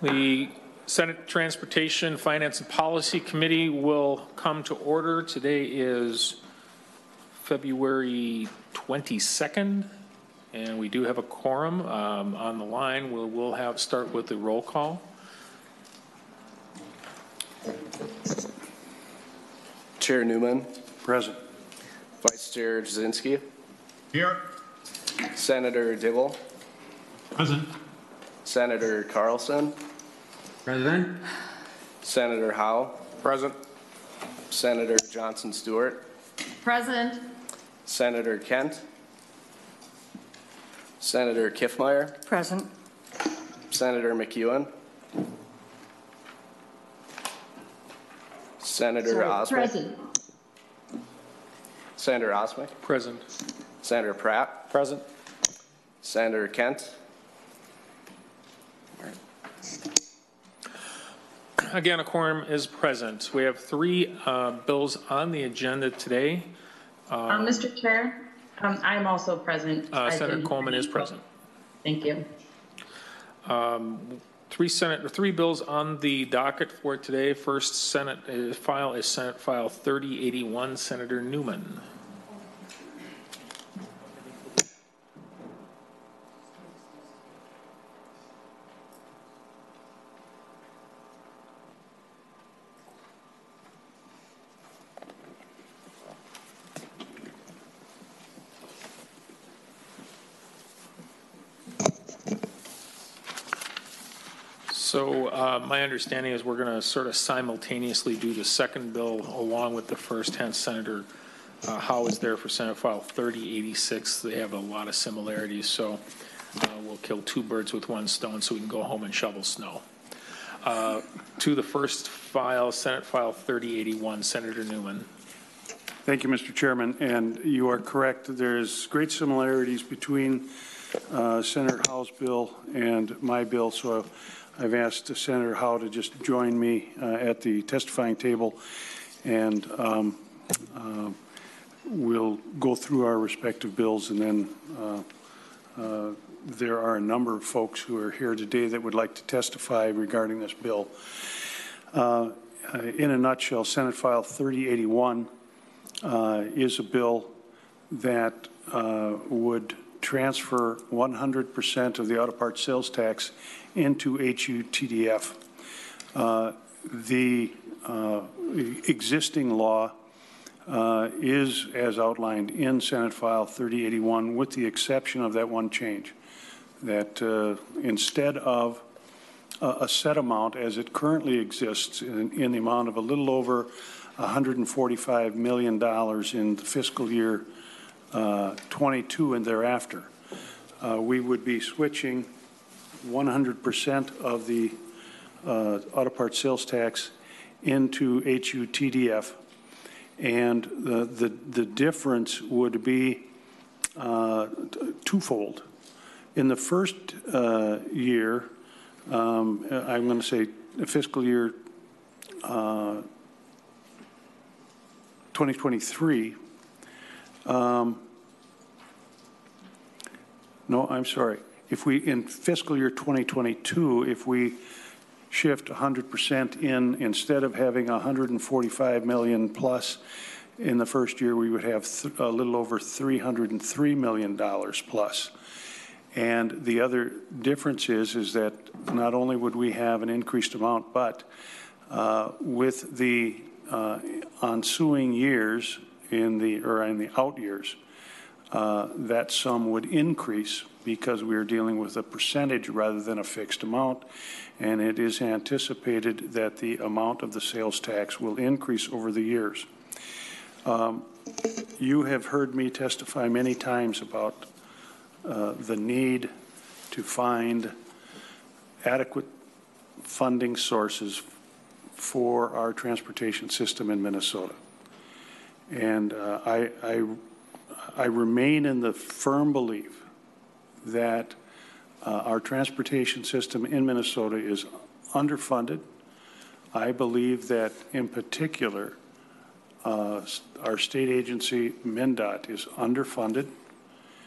The Senate Transportation, Finance, and Policy Committee will come to order. Today is February 22nd, and we do have a quorum on the line. We'll start with the roll call. Chair Newman. Present. Vice Chair Jasinski. Here. Senator Dibble. Present. Senator Carlson. President. Senator Howe. Present. Senator Johnson Stewart. Present. Senator Kent. Senator Kiffmeyer. Present. Senator McEwen. Senator Osmic. Present. Senator Osmic. Present. Senator Pratt. Present. Senator Kent. Again, a quorum is present. We have three bills on the agenda today. Mr. Chair, I am also present. Senator Coleman is present. Thank you. Three bills on the docket for today. First Senate file is Senate File 3081, Senator Newman. So my understanding is we're going to sort of simultaneously do the second bill along with the first, hence Senator Howe is there for Senate File 3086. They have a lot of similarities, so we'll kill two birds with one stone so we can go home and shovel snow. To the first file, Senate File 3081, Senator Newman. Thank you, Mr. Chairman. And you are correct. There's great similarities between Senator Howe's bill and my bill, so I've asked Senator Howe to just join me at the testifying table, and we'll go through our respective bills, and then there are a number of folks who are here today that would like to testify regarding this bill. In a nutshell, Senate File 3081 is a bill that would transfer 100% of the auto parts sales tax into HUTDF. The existing law is as outlined in Senate File 3081 with the exception of that one change, that instead of a set amount as it currently exists in the amount of a little over $145 million in the fiscal year 22 and thereafter, we would be switching 100% of the auto parts sales tax into HUTDF, and the difference would be twofold. In the first year, I'm going to say fiscal year 2023. No, I'm sorry. If we, in fiscal year 2022, if we shift 100% in, instead of having 145 million plus in the first year, we would have a little over $303 million plus. And the other difference is that not only would we have an increased amount, but with the ensuing years in the out years, that sum would increase because we are dealing with a percentage rather than a fixed amount, and it is anticipated that the amount of the sales tax will increase over the years. You have heard me testify many times about the need to find adequate funding sources for our transportation system in Minnesota. And I remain in the firm belief that our transportation system in Minnesota is underfunded. I believe that in particular, our state agency, MnDOT, is underfunded.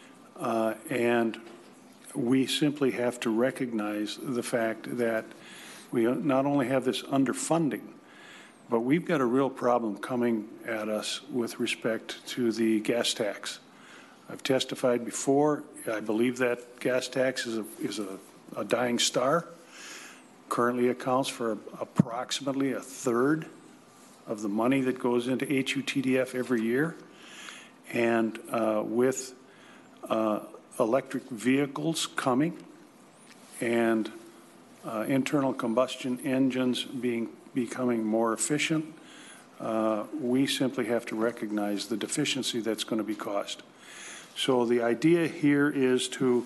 And we simply have to recognize the fact that we not only have this underfunding, but we've got a real problem coming at us with respect to the gas tax. I've testified before. I believe that gas tax is a dying star. Currently accounts for approximately a third of the money that goes into HUTDF every year. And with electric vehicles coming and internal combustion engines becoming more efficient, we simply have to recognize the deficiency that's going to be caused. So the idea here is to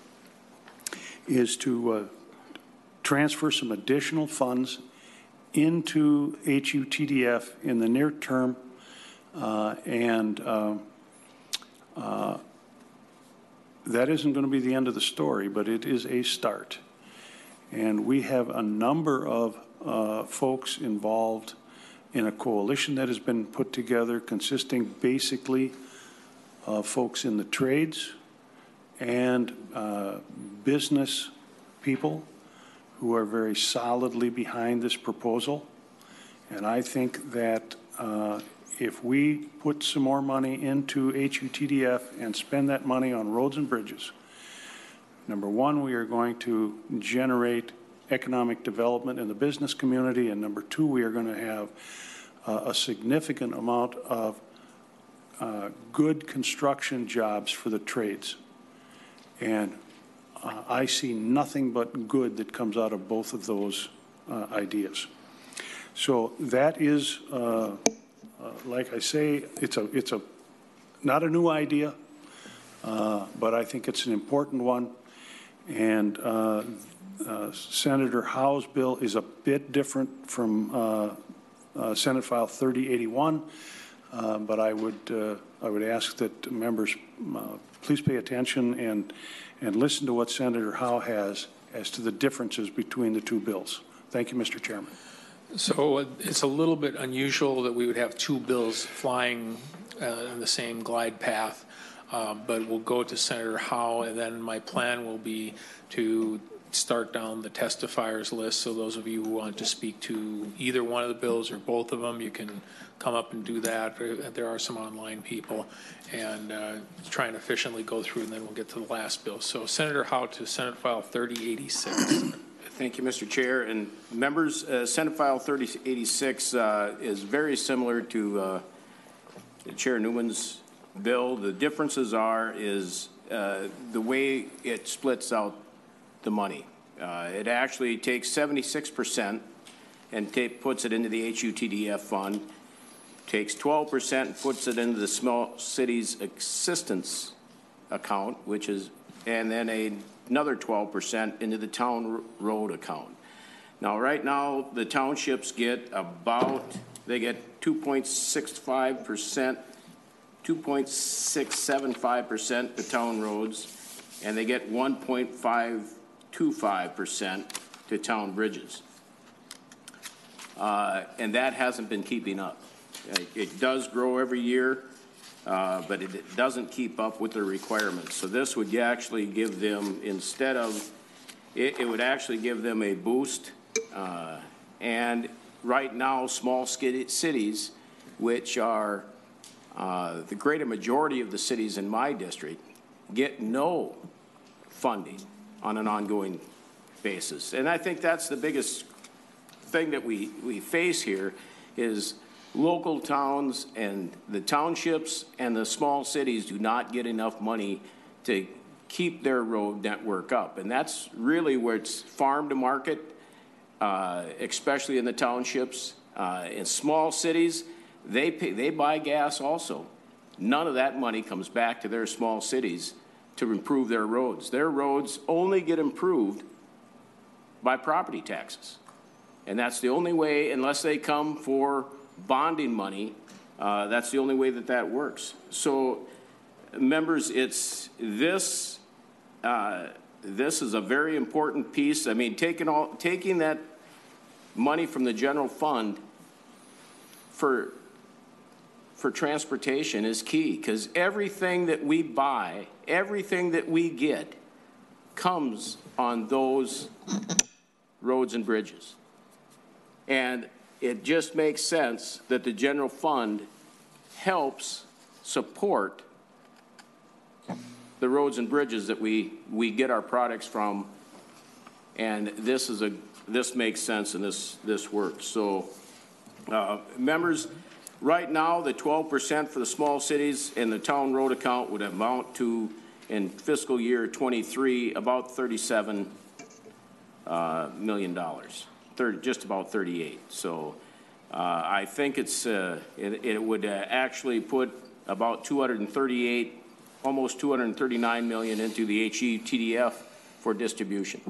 transfer some additional funds into HUTDF in the near term, that isn't going to be the end of the story, but it is a start. And we have a number of folks involved in a coalition that has been put together consisting basically of folks in the trades and business people who are very solidly behind this proposal. And I think that if we put some more money into HUTDF and spend that money on roads and bridges, number one, we are going to generate economic development in the business community, and number two, we are going to have a significant amount of good construction jobs for the trades. And I see nothing but good that comes out of both of those ideas. So that is, like I say, it's not a new idea, but I think it's an important one. And Senator Howe's bill is a bit different from Senate File 3081, but I would ask that members please pay attention and listen to what Senator Howe has as to the differences between the two bills. Thank you, Mr. Chairman. So it's a little bit unusual that we would have two bills flying in the same glide path, but we'll go to Senator Howe, and then my plan will be to start down the testifiers list. So those of you who want to speak to either one of the bills or both of them, you can come up and do that. There are some online people, and try and efficiently go through, and then we'll get to the last bill. So Senator Howe to Senate File 3086. Thank you, Mr. Chair. And members, Senate File 3086 is very similar to Chair Newman's bill. The differences is the way it splits out the money. It actually takes 76% and puts it into the HUTDF fund, takes 12% and puts it into the Small Cities Assistance account, and then another 12% into the town road account. Now, right now, the townships get they get 2.65%, 2.675% the town roads, and they get 1.525% to town bridges. And that hasn't been keeping up. It does grow every year, but it doesn't keep up with the requirements. So this would actually give them, instead of, it would actually give them a boost. And right now, small cities, which are the greater majority of the cities in my district, get no funding on an ongoing basis. And I think that's the biggest thing that we face here is local towns and the townships and the small cities do not get enough money to keep their road network up. And that's really where it's farm to market, especially in the townships. In small cities, they buy gas also. None of that money comes back to their small cities to improve their roads. Their roads only get improved by property taxes. And that's the only way, unless they come for bonding money, that's the only way that works. So, members, this is a very important piece. I mean, taking that money from the general fund for transportation is key, because everything that we buy, everything that we get comes on those roads and bridges. And it just makes sense that the general fund helps support the roads and bridges that we get our products from. And this makes sense and this works. So, members, right now, the 12% for the small cities in the town road account would amount to, in fiscal year 23, about $37 million, just about 38. So I think it would actually put about 238, almost 239 million into the HETDF for distribution.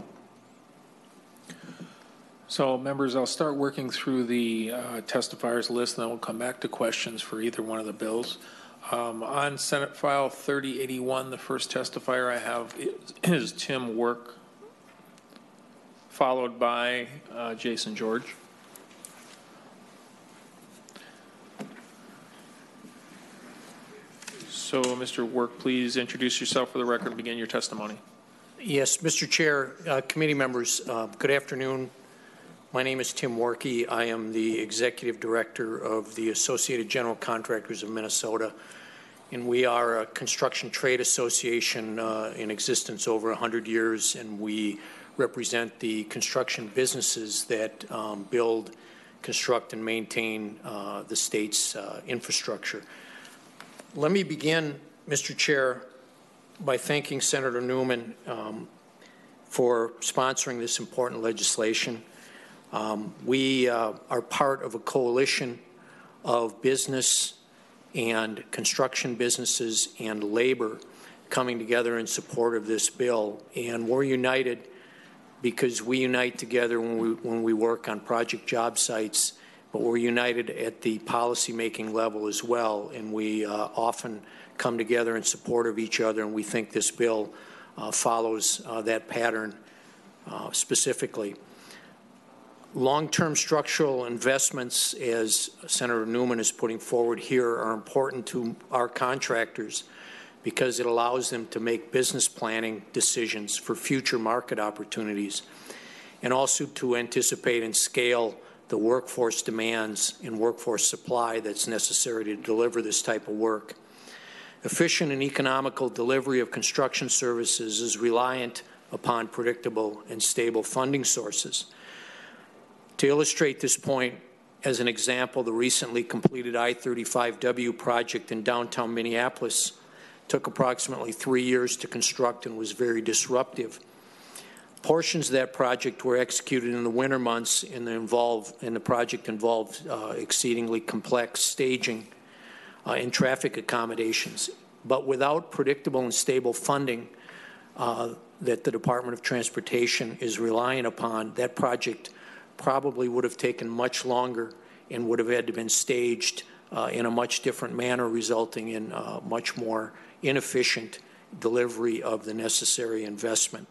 So, members, I'll start working through the testifiers list, and then we'll come back to questions for either one of the bills. On Senate File 3081, the first testifier I have is Tim Work, followed by Jason George. So, Mr. Work, please introduce yourself for the record and begin your testimony. Yes, Mr. Chair, committee members, good afternoon. My name is Tim Workey. I am the Executive Director of the Associated General Contractors of Minnesota, and we are a construction trade association in existence over 100 years, and we represent the construction businesses that build, construct, and maintain the state's infrastructure. Let me begin, Mr. Chair, by thanking Senator Newman for sponsoring this important legislation. We are part of a coalition of business and construction businesses and labor coming together in support of this bill, and we're united because we unite together when we work on project job sites, but we're united at the policy-making level as well, and we often come together in support of each other, and we think this bill follows that pattern specifically. Long-term structural investments, as Senator Newman is putting forward here, are important to our contractors because it allows them to make business planning decisions for future market opportunities and also to anticipate and scale the workforce demands and workforce supply that's necessary to deliver this type of work. Efficient and economical delivery of construction services is reliant upon predictable and stable funding sources. To illustrate this point, as an example, the recently completed I-35W project in downtown Minneapolis took approximately 3 years to construct and was very disruptive. Portions of that project were executed in the winter months, and the project involved exceedingly complex staging and traffic accommodations. But without predictable and stable funding that the Department of Transportation is relying upon, that project probably would have taken much longer and would have had to been staged in a much different manner, resulting in much more inefficient delivery of the necessary investment.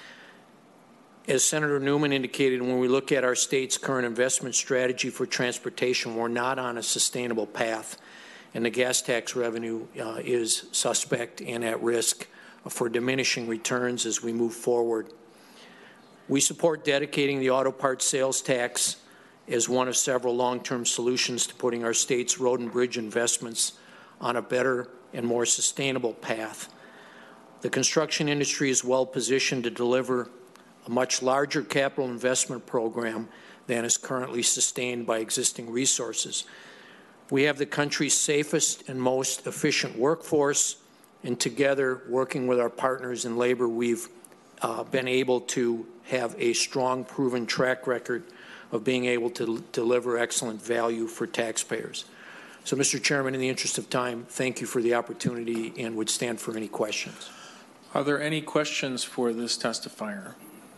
As Senator Newman indicated, when we look at our state's current investment strategy for transportation, we're not on a sustainable path, and the gas tax revenue is suspect and at risk for diminishing returns as we move forward. We support dedicating the auto parts sales tax as one of several long-term solutions to putting our state's road and bridge investments on a better and more sustainable path. The construction industry is well positioned to deliver a much larger capital investment program than is currently sustained by existing resources. We have the country's safest and most efficient workforce, and together, working with our partners in labor, we've been able to have a strong, proven track record of being able to deliver excellent value for taxpayers. So, Mr. Chairman, in the interest of time, thank you for the opportunity and would stand for any questions. Are there any questions for this testifier?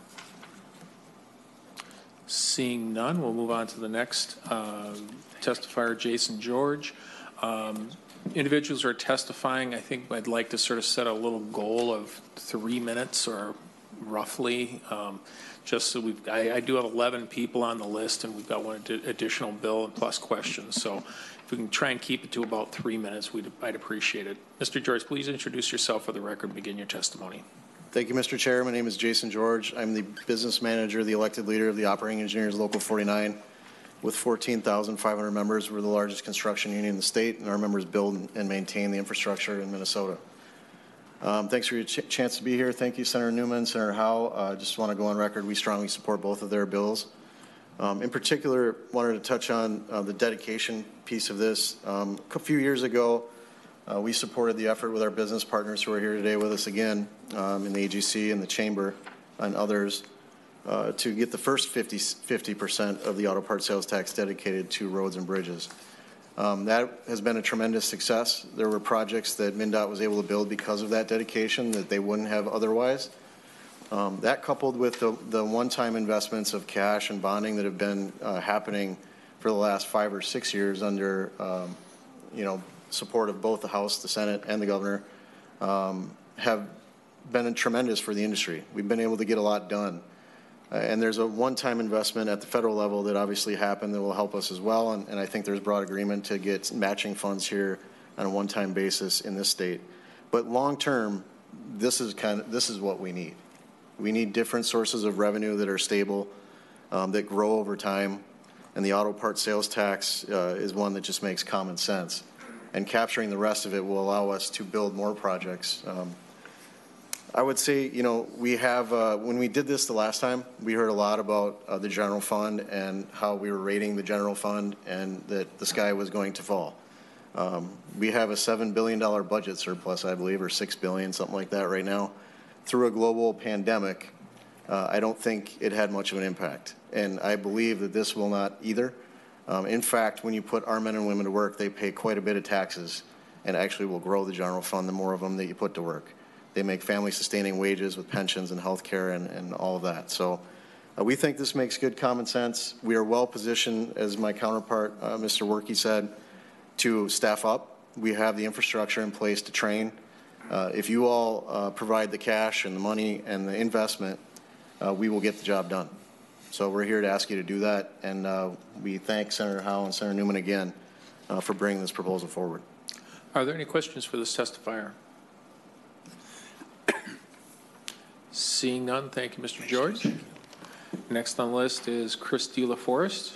Seeing none, we'll move on to the next testifier, Jason George. Individuals are testifying. I think I'd like to sort of set a little goal of 3 minutes or roughly, just so I do have 11 people on the list, and we've got one additional bill and plus questions. So if we can try and keep it to about 3 minutes, I'd appreciate it. Mr. George, please introduce yourself for the record and begin your testimony. Thank you, Mr. Chair. My name is Jason George. I'm the business manager, the elected leader of the Operating Engineers Local 49. With 14,500 members, we're the largest construction union in the state, and our members build and maintain the infrastructure in Minnesota. Thanks for your chance to be here. Thank you, Senator Newman, Senator Howe. Just want to go on record, we strongly support both of their bills. In particular, wanted to touch on the dedication piece of this. A few years ago, we supported the effort with our business partners who are here today with us again in the AGC and the Chamber and others to get the first 50% of the auto part sales tax dedicated to roads and bridges. That has been a tremendous success. There were projects that MnDOT was able to build because of that dedication that they wouldn't have otherwise. That coupled with the one-time investments of cash and bonding that have been happening for the last 5 or 6 years under, support of both the House, the Senate, and the Governor, have been tremendous for the industry. We've been able to get a lot done. And there's a one-time investment at the federal level that obviously happened that will help us as well. And I think there's broad agreement to get matching funds here on a one-time basis in this state. But long-term, this is what we need. We need different sources of revenue that are stable, that grow over time. And the auto part sales tax is one that just makes common sense. And capturing the rest of it will allow us to build more projects. I would say, we have, when we did this the last time, we heard a lot about the general fund and how we were rating the general fund and that the sky was going to fall. We have a $7 billion budget surplus, I believe, or $6 billion, something like that right now. Through a global pandemic, I don't think it had much of an impact. And I believe that this will not either. In fact, when you put our men and women to work, they pay quite a bit of taxes and actually will grow the general fund the more of them that you put to work. They make family-sustaining wages with pensions and health care and all of that. So we think this makes good common sense. We are well positioned, as my counterpart, Mr. Werke, said, to staff up. We have the infrastructure in place to train. If you all provide the cash and the money and the investment, we will get the job done. So we're here to ask you to do that, and we thank Senator Howe and Senator Newman again for bringing this proposal forward. Are there any questions for this testifier? Seeing none, thank you, Mr. George. Next on the list is Chris De La Forest,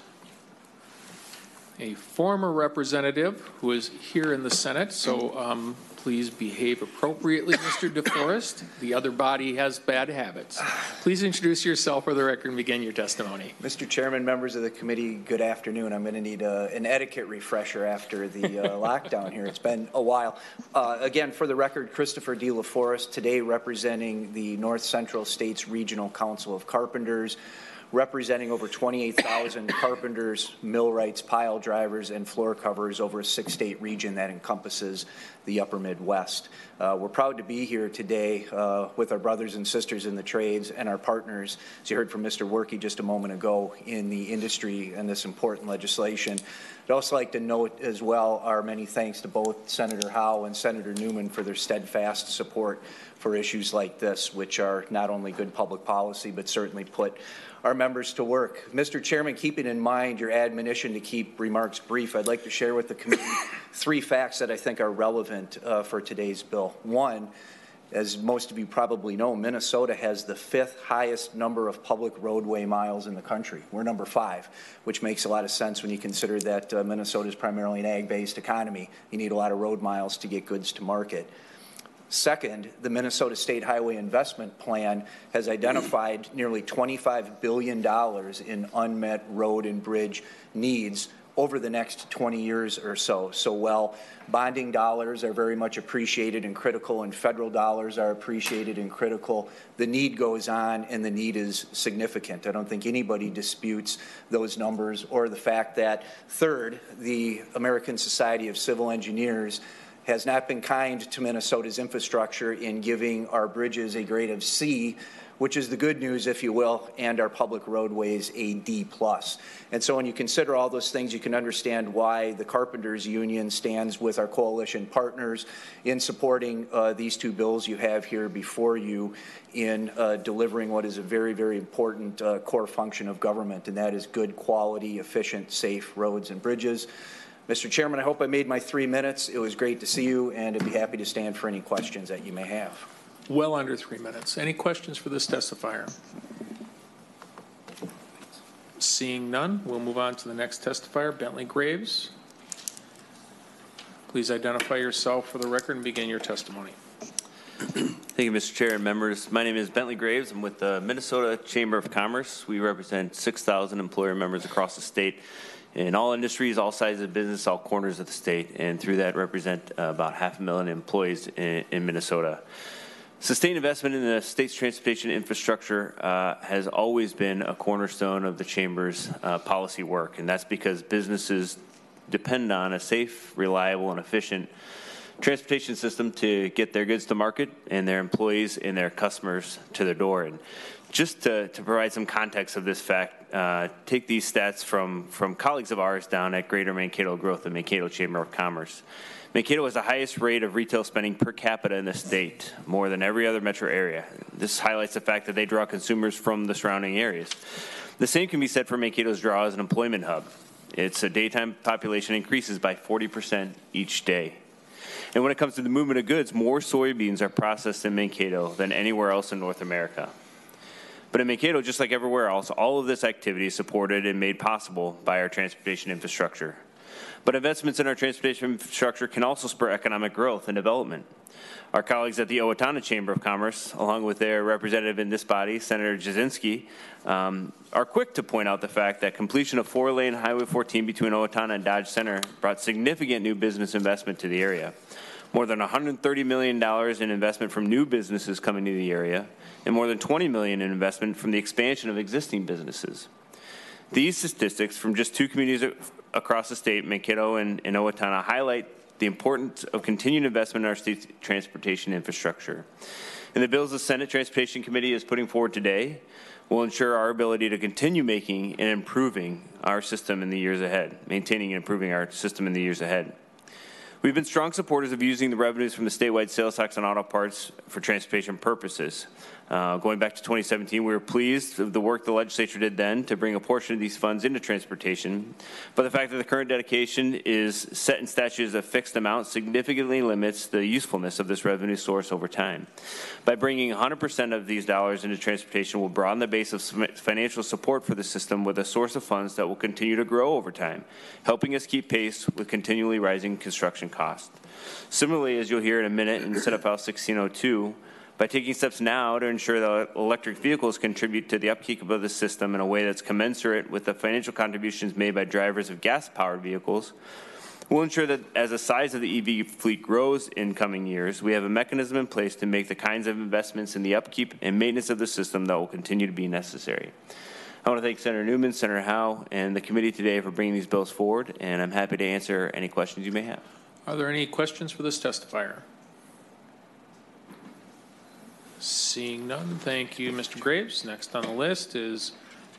a former representative who is here in the Senate, so please behave appropriately, Mr. DeForest. The other body has bad habits. Please introduce yourself for the record and begin your testimony. Mr. Chairman, members of the committee, good afternoon. I'm going to need an etiquette refresher after the lockdown here. It's been a while. Again, for the record, Christopher De La Forest, today representing the North Central States Regional Council of Carpenters, representing over 28,000 carpenters, millwrights, pile drivers, and floor coverers over a 6-state region that encompasses the upper Midwest. We're proud to be here today with our brothers and sisters in the trades and our partners, as you heard from Mr. Werke just a moment ago, in the industry and this important legislation. I'd also like to note as well our many thanks to both Senator Howe and Senator Newman for their steadfast support for issues like this, which are not only good public policy, but certainly put our members to work. Mr. Chairman, keeping in mind your admonition to keep remarks brief, I'd like to share with the committee 3 facts that I think are relevant for today's bill. One, as most of you probably know, Minnesota has the 5th highest number of public roadway miles in the country. We're number 5, which makes a lot of sense when you consider that Minnesota is primarily an ag-based economy. You need a lot of road miles to get goods to market. Second, the Minnesota State Highway Investment Plan has identified nearly $25 billion in unmet road and bridge needs over the next 20 years or so. So while bonding dollars are very much appreciated and critical and federal dollars are appreciated and critical, the need goes on and the need is significant. I don't think anybody disputes those numbers or the fact that, third, the American Society of Civil Engineers has not been kind to Minnesota's infrastructure in giving our bridges a grade of C, which is the good news, if you will, and our public roadways a D+. And so when you consider all those things, you can understand why the Carpenters Union stands with our coalition partners in supporting these 2 bills you have here before you in delivering what is a very, very important core function of government, and that is good quality, efficient, safe roads and bridges. Mr. Chairman, I hope I made my 3 minutes. It was great to see you, and I'd be happy to stand for any questions that you may have. well under 3 minutes. Any questions for this testifier? Seeing none, we'll move on to the next testifier, Bentley Graves. Please identify yourself for the record and begin your testimony. Thank you, Mr. Chair and members. My name is Bentley Graves. I'm with the Minnesota Chamber of Commerce. We represent 6,000 employer members across the state in all industries, all sizes of business, all corners of the state, and through that represent about 500,000 employees in Minnesota. Sustained investment in the state's transportation infrastructure has always been a cornerstone of the Chamber's policy work, and that's because businesses depend on a safe, reliable, and efficient transportation system to get their goods to market and their employees and their customers to their door. And just to provide some context of this fact, take these stats from colleagues of ours down at Greater Mankato Growth and Mankato Chamber of Commerce. Mankato has the highest rate of retail spending per capita in the state, more than every other metro area. This highlights the fact that they draw consumers from the surrounding areas. The same can be said for Mankato's draw as an employment hub. Its daytime population increases by 40% each day. And when it comes to the movement of goods, more soybeans are processed in Mankato than anywhere else in North America. But in Mankato, just like everywhere else, all of this activity is supported and made possible by our transportation infrastructure. But investments in our transportation infrastructure can also spur economic growth and development. Our colleagues at the Owatonna Chamber of Commerce, along with their representative in this body, Senator Jasinski, are quick to point out the fact that completion of 4-lane Highway 14 between Owatonna and Dodge Center brought significant new business investment to the area. More than $130 million in investment from new businesses coming to the area, and more than $20 million in investment from the expansion of existing businesses. These statistics from just two communities across the state, Mankato and Owatonna, highlight the importance of continued investment in our state's transportation infrastructure. And the bills the Senate Transportation Committee is putting forward today will ensure our ability to continue making and improving our system in the years ahead, maintaining and improving our system in the years ahead. We've been strong supporters of using the revenues from the statewide sales tax on auto parts for transportation purposes. Going back to 2017, we were pleased with the work the legislature did then to bring a portion of these funds into transportation, but the fact that the current dedication is set in statute as a fixed amount significantly limits the usefulness of this revenue source over time. By bringing 100% of these dollars into transportation will broaden the base of financial support for the system with a source of funds that will continue to grow over time, helping us keep pace with continually rising construction costs. Similarly, as you'll hear in a minute in Senate File 1602, by taking steps now to ensure that electric vehicles contribute to the upkeep of the system in a way that's commensurate with the financial contributions made by drivers of gas-powered vehicles, we'll ensure that as the size of the EV fleet grows in coming years, we have a mechanism in place to make the kinds of investments in the upkeep and maintenance of the system that will continue to be necessary. I want to thank Senator Newman, Senator Howe, and the committee today for bringing these bills forward, and I'm happy to answer any questions you may have. Are there any questions for this testifier? Seeing none, thank you, Mr. Graves. Next on the list is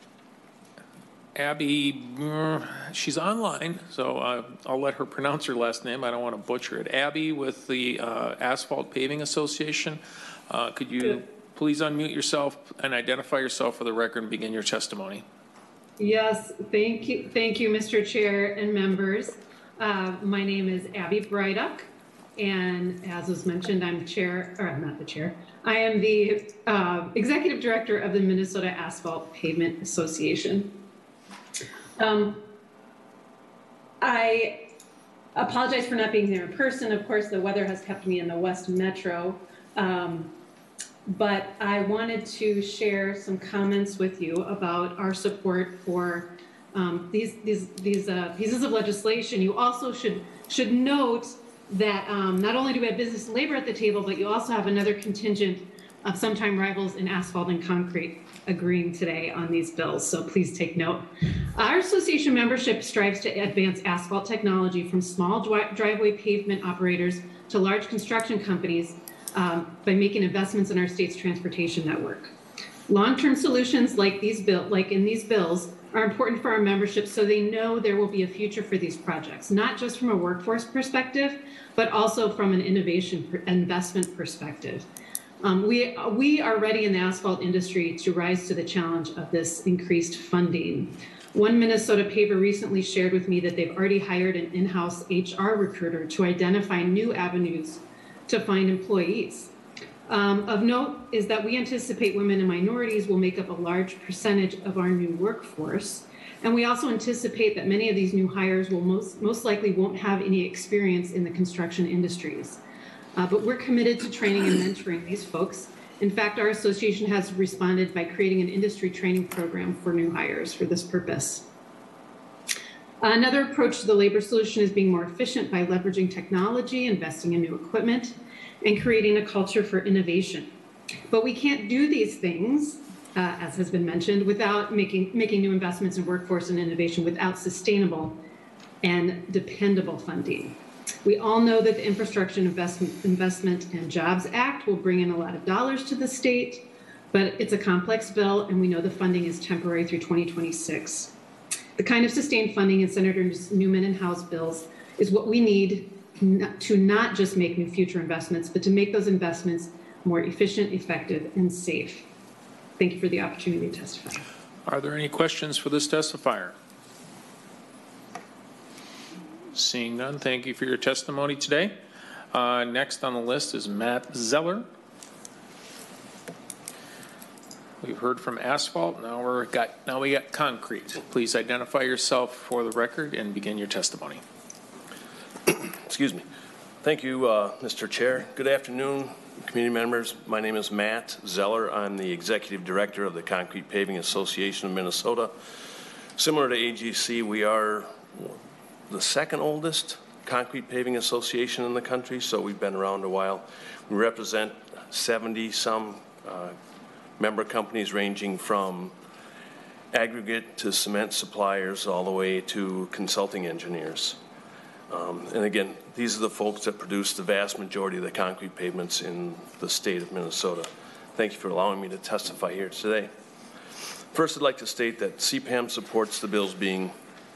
Abby. She's online, so I'll let her pronounce her last name. I don't want to butcher it. Abby with the Asphalt Paving Association. Could you please unmute yourself and identify yourself for the record and begin your testimony? Yes, thank you, Mr. Chair and members. My name is Abby Bryduck, and as was mentioned, I'm not the chair. I am the executive director of the Minnesota Asphalt Pavement Association. I apologize for not being there in person. Of course, the weather has kept me in the West Metro, but I wanted to share some comments with you about our support for these pieces of legislation. You also should note that not only do we have business and labor at the table, but you also have another contingent of sometime rivals in asphalt and concrete agreeing today on these bills, so please take note. Our association membership strives to advance asphalt technology from small driveway pavement operators to large construction companies by making investments in our state's transportation network. Long-term solutions like in these bills are important for our membership so they know there will be a future for these projects, not just from a workforce perspective, but also from an innovation investment perspective. We are ready in the asphalt industry to rise to the challenge of this increased funding. One Minnesota paver recently shared with me that they've already hired an in-house HR recruiter to identify new avenues to find employees. Of note is that we anticipate women and minorities will make up a large percentage of our new workforce. And we also anticipate that many of these new hires will most likely won't have any experience in the construction industries. But we're committed to training and mentoring these folks. In fact, our association has responded by creating an industry training program for new hires for this purpose. Another approach to the labor solution is being more efficient by leveraging technology, investing in new equipment, and creating a culture for innovation. But we can't do these things, as has been mentioned, without making new investments in workforce and innovation without sustainable and dependable funding. We all know that the Infrastructure Investment and Jobs Act will bring in a lot of dollars to the state, but it's a complex bill, and we know the funding is temporary through 2026. The kind of sustained funding in Senator Newman and House bills is what we need to not just make new future investments, but to make those investments more efficient, effective, and safe. Thank you for the opportunity to testify. Are there any questions for this testifier? Seeing none, thank you for your testimony today. Next on the list is Matt Zeller. We've heard from asphalt. Now we got concrete. Please identify yourself for the record and begin your testimony. Excuse me. Thank you, Mr. Chair. Good afternoon, community members. My name is Matt Zeller. I'm the Executive Director of the Concrete Paving Association of Minnesota. Similar to AGC, we are the second oldest concrete paving association in the country, so we've been around a while. We represent 70-some member companies ranging from aggregate to cement suppliers all the way to consulting engineers. And again, these are the folks that produce the vast majority of the concrete pavements in the state of Minnesota. Thank you for allowing me to testify here today. First, I'd like to state that CPAM supports the bills being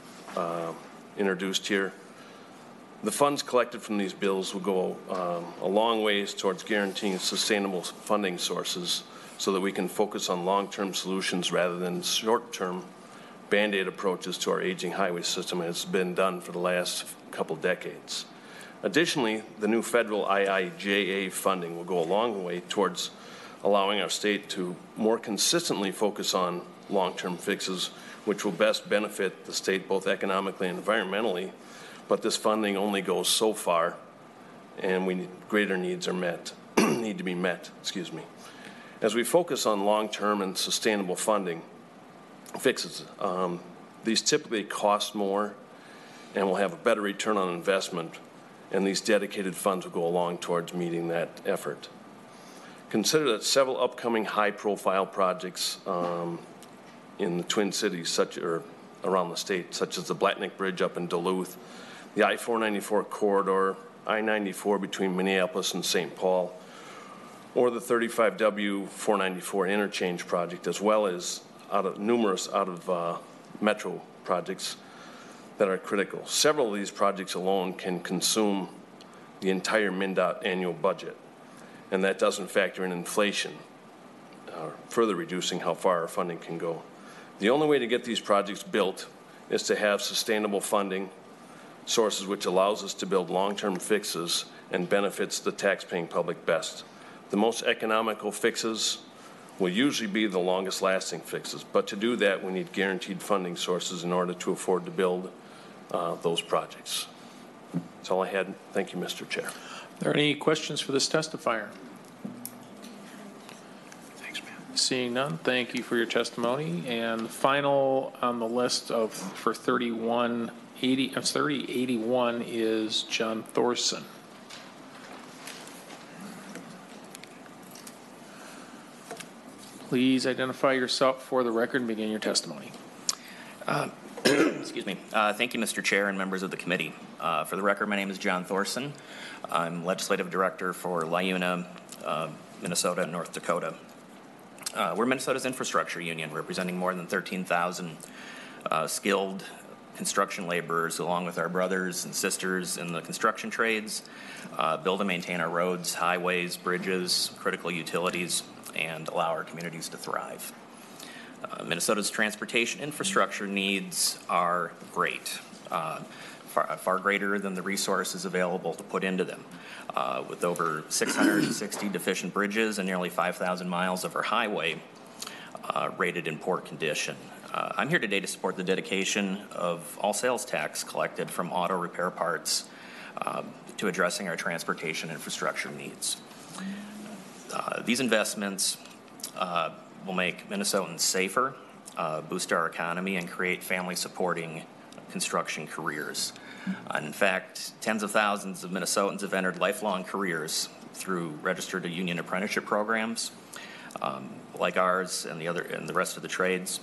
introduced here. The funds collected from these bills will go a long ways towards guaranteeing sustainable funding sources so that we can focus on long-term solutions rather than short-term Band-Aid approaches to our aging highway system as has been done for the last couple decades. Additionally, the new federal IIJA funding will go a long way towards allowing our state to more consistently focus on long-term fixes, which will best benefit the state both economically and environmentally. But this funding only goes so far, and greater needs are need to be met. Excuse me. As we focus on long-term and sustainable funding fixes, these typically cost more and will have a better return on investment, and these dedicated funds will go along towards meeting that effort. Consider that several upcoming high-profile projects in the Twin Cities, or around the state, such as the Blatnick Bridge up in Duluth, the I-494 corridor, I-94 between Minneapolis and St. Paul, or the 35W 494 interchange project, as well as numerous metro projects that are critical. Several of these projects alone can consume the entire MnDOT annual budget, and that doesn't factor in inflation, further reducing how far our funding can go. The only way to get these projects built is to have sustainable funding sources, which allows us to build long-term fixes and benefits the tax-paying public best. The most economical fixes will usually be the longest lasting fixes, but to do that we need guaranteed funding sources in order to afford to build those projects. That's all I had. Thank you, Mr. Chair. Are there any questions for this testifier? Thanks, man. Seeing none, thank you for your testimony. And the final on the list for 3081 is John Thorson. Please identify yourself for the record and begin your testimony. Excuse me. Thank you, Mr. Chair and members of the committee. For the record, my name is John Thorson. I'm Legislative Director for LIUNA, Minnesota, and North Dakota. We're Minnesota's infrastructure union, representing more than 13,000 skilled construction laborers, along with our brothers and sisters in the construction trades, build and maintain our roads, highways, bridges, critical utilities, and allow our communities to thrive. Minnesota's transportation infrastructure needs are great. far greater than the resources available to put into them. With over 660 deficient bridges and nearly 5,000 miles of our highway rated in poor condition. I'm here today to support the dedication of all sales tax collected from auto repair parts to addressing our transportation infrastructure needs. These investments will make Minnesotans safer, boost our economy, and create family-supporting construction careers. In fact, tens of thousands of Minnesotans have entered lifelong careers through registered union apprenticeship programs, like ours and the rest of the trades.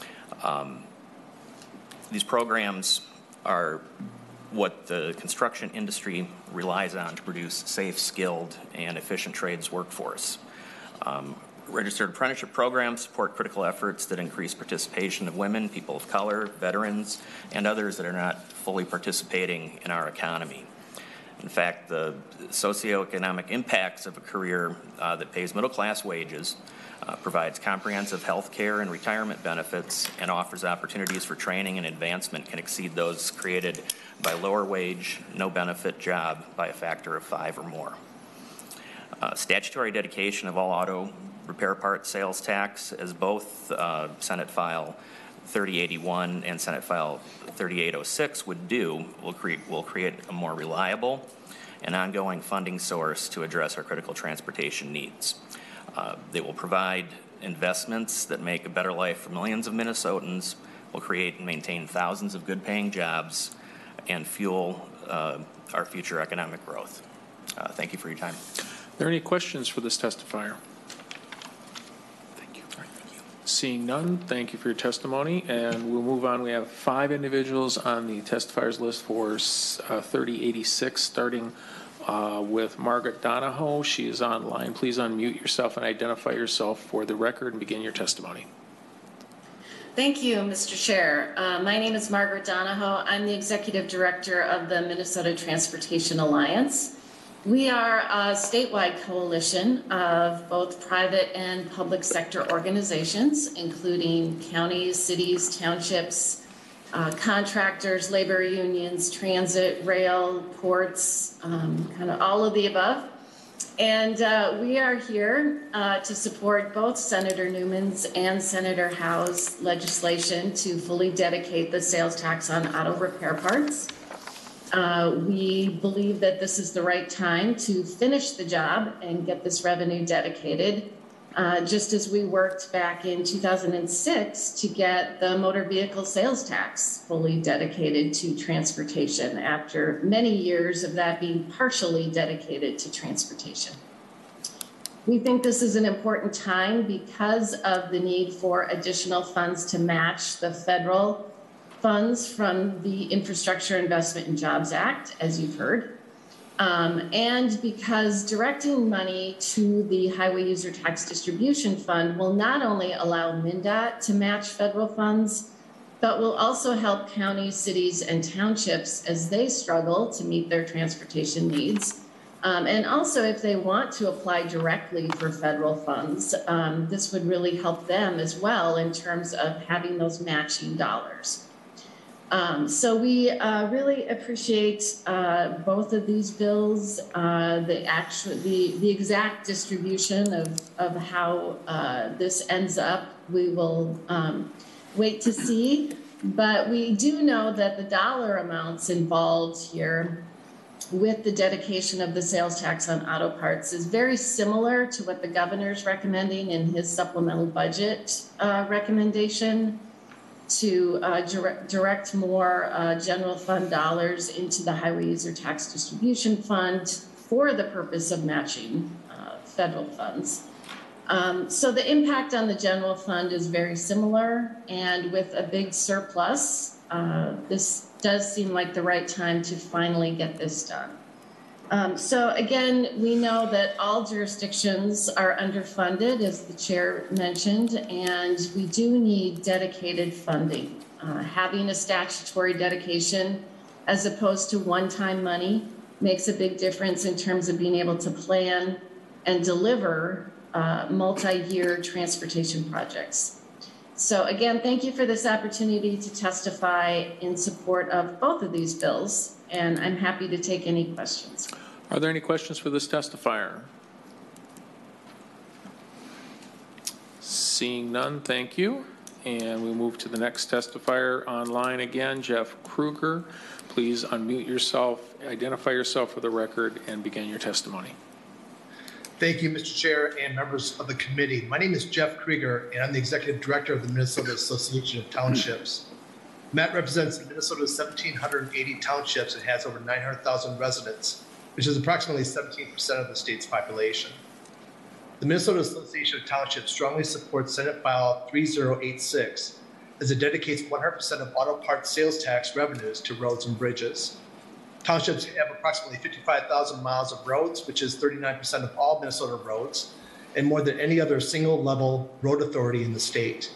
These programs are what the construction industry relies on to produce safe, skilled, and efficient trades workforce. Registered apprenticeship programs support critical efforts that increase participation of women, people of color, veterans, and others that are not fully participating in our economy. In fact, the socioeconomic impacts of a career that pays middle-class wages, provides comprehensive health care and retirement benefits, and offers opportunities for training and advancement can exceed those created by lower wage, no benefit job by a factor of 5 or more. Statutory dedication of all auto repair part sales tax, as both Senate File 3081 and Senate File 3806 would do, will create a more reliable and ongoing funding source to address our critical transportation needs. They will provide investments that make a better life for millions of Minnesotans, will create and maintain thousands of good-paying jobs, and fuel our future economic growth. Thank you for your time. Are there any questions for this testifier? Thank you. Seeing none, thank you for your testimony, and we'll move on. We have 5 individuals on the testifiers list for 3086, starting with Margaret Donahoe. She is online. Please unmute yourself and identify yourself for the record and begin your testimony. Thank you, Mr. Chair. My name is Margaret Donahoe. I'm the Executive Director of the Minnesota Transportation Alliance. We are a statewide coalition of both private and public sector organizations, including counties, cities, townships, contractors, labor unions, transit, rail, ports, kind of all of the above. And we are here to support both Senator Newman's and Senator Howe's legislation to fully dedicate the sales tax on auto repair parts. We believe that this is the right time to finish the job and get this revenue dedicated, just as we worked back in 2006 to get the motor vehicle sales tax fully dedicated to transportation after many years of that being partially dedicated to transportation. We think this is an important time because of the need for additional funds to match the federal funds from the Infrastructure Investment and Jobs Act, as you've heard, and because directing money to the Highway User Tax Distribution Fund will not only allow MnDOT to match federal funds, but will also help counties, cities, and townships as they struggle to meet their transportation needs. And also, if they want to apply directly for federal funds, this would really help them as well in terms of having those matching dollars. So we really appreciate both of these bills. The exact distribution of how this ends up, we will wait to see. But we do know that the dollar amounts involved here with the dedication of the sales tax on auto parts is very similar to what the governor's recommending in his supplemental budget recommendation to direct more general fund dollars into the Highway User Tax Distribution Fund for the purpose of matching federal funds. So the impact on the general fund is very similar, and with a big surplus, this does seem like the right time to finally get this done. So again, we know that all jurisdictions are underfunded, as the chair mentioned, and we do need dedicated funding. Having a statutory dedication as opposed to one-time money makes a big difference in terms of being able to plan and deliver multi-year transportation projects. So again, thank you for this opportunity to testify in support of both of these bills, and I'm happy to take any questions. Are there any questions for this testifier? Seeing none, thank you. And we move to the next testifier online again, Jeff Kruger. Please unmute yourself, identify yourself for the record, and begin your testimony. Thank you, Mr. Chair and members of the committee. My name is Jeff Krieger, and I'm the Executive Director of the Minnesota Association of Townships. MET represents Minnesota's 1,780 townships and has over 900,000 residents, which is approximately 17% of the state's population. The Minnesota Association of Townships strongly supports Senate File 3086 as it dedicates 100% of auto parts sales tax revenues to roads and bridges. Townships have approximately 55,000 miles of roads, which is 39% of all Minnesota roads, and more than any other single-level road authority in the state.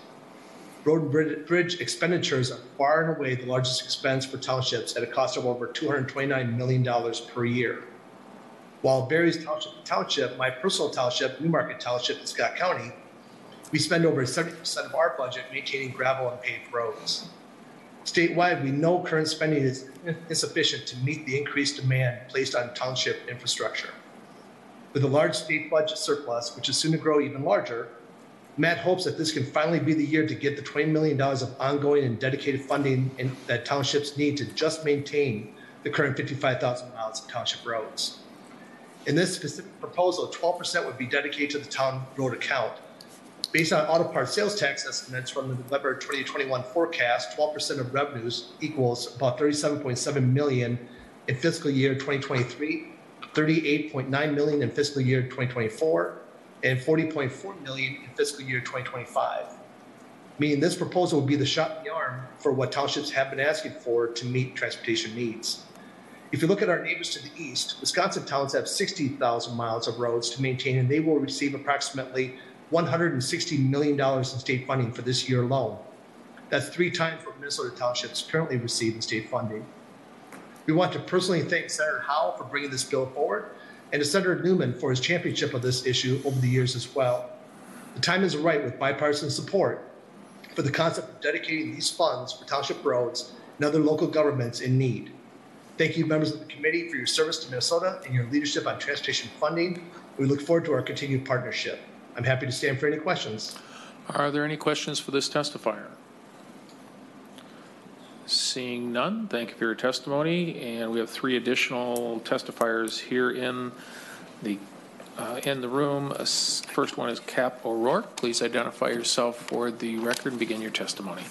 Road and bridge expenditures are far and away the largest expense for townships at a cost of over $229 million per year. While Barry's Township, my personal township, Newmarket Township in Scott County, we spend over 70% of our budget maintaining gravel and paved roads. Statewide, we know current spending is insufficient to meet the increased demand placed on township infrastructure. With a large state budget surplus, which is soon to grow even larger, Matt hopes that this can finally be the year to get the $20 million of ongoing and dedicated funding that townships need to just maintain the current 55,000 miles of township roads. In this specific proposal, 12% would be dedicated to the town road account. Based on auto parts sales tax estimates from the November 2021 forecast, 12% of revenues equals about $37.7 million in fiscal year 2023, $38.9 million in fiscal year 2024, and $40.4 million in fiscal year 2025. Meaning this proposal would be the shot in the arm for what townships have been asking for to meet transportation needs. If you look at our neighbors to the east, Wisconsin towns have 60,000 miles of roads to maintain, and they will receive approximately $160 million in state funding for this year alone. That's 3 times what Minnesota townships currently receive in state funding. We want to personally thank Senator Howell for bringing this bill forward, and to Senator Newman for his championship of this issue over the years as well. The time is right with bipartisan support for the concept of dedicating these funds for township roads and other local governments in need. Thank you, members of the committee, for your service to Minnesota and your leadership on transportation funding. We look forward to our continued partnership. I'm happy to stand for any questions. Are there any questions for this testifier? Seeing none, thank you for your testimony. And we have 3 additional testifiers here in the room. First one is Cap O'Rourke. Please identify yourself for the record and begin your testimony.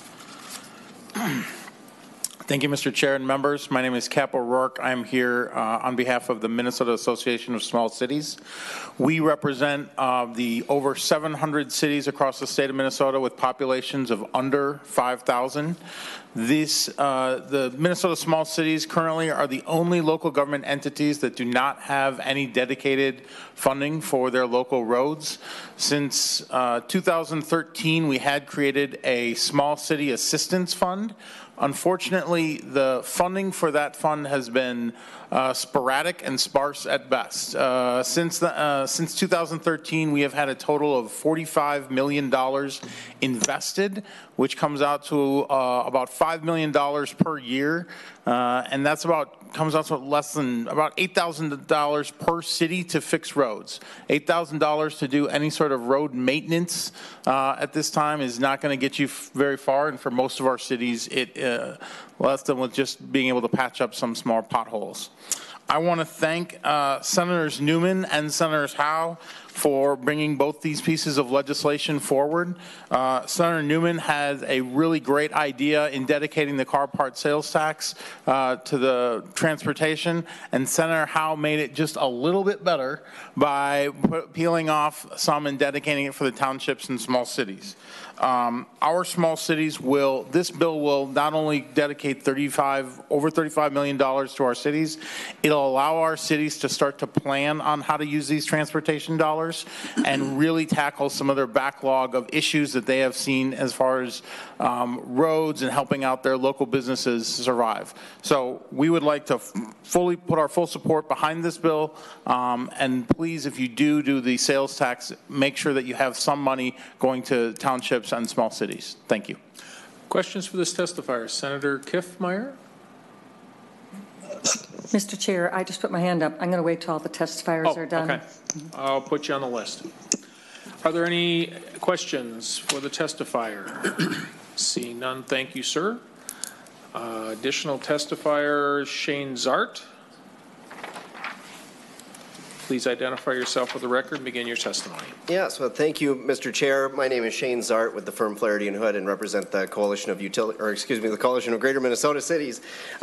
Thank you, Mr. Chair and members. My name is Cap O'Rourke. I'm here on behalf of the Minnesota Association of Small Cities. We represent the over 700 cities across the state of Minnesota with populations of under 5,000. The Minnesota Small Cities currently are the only local government entities that do not have any dedicated funding for their local roads. Since 2013, we had created a Small City Assistance Fund. Unfortunately, the funding for that fund has been sporadic and sparse at best. Since 2013, we have had a total of $45 million invested, which comes out to about $5 million per year, and comes out to less than about $8,000 per city to fix roads. $8,000 to do any sort of road maintenance at this time is not going to get you very far, and for most of our cities, it less than with just being able to patch up some small potholes. I want to thank Senators Newman and Senators Howe for bringing both these pieces of legislation forward. Senator Newman has a really great idea in dedicating the car part sales tax to the transportation, and Senator Howe made it just a little bit better by peeling off some and dedicating it for the townships and small cities. Our small cities this bill will not only dedicate over $35 million to our cities, it'll allow our cities to start to plan on how to use these transportation dollars. and really tackle some of their backlog of issues that they have seen as far as roads and helping out their local businesses survive. So we would like to fully put our full support behind this bill, and please, if you do the sales tax, make sure that you have some money going to townships and small cities. Thank you. Questions for this testifier? Senator Kiffmeyer? Mr. Chair, I just put my hand up. I'm going to wait till all the testifiers are done. Okay. I'll put you on the list. Are there any questions for the testifier? Seeing none, thank you, sir. Additional testifier, Shane Zart. Please identify yourself for the record and begin your testimony. Yes, well, thank you, Mr. Chair. My name is Shane Zart with the firm Flaherty and Hood, and represent the Coalition of the Coalition of Greater Minnesota Cities,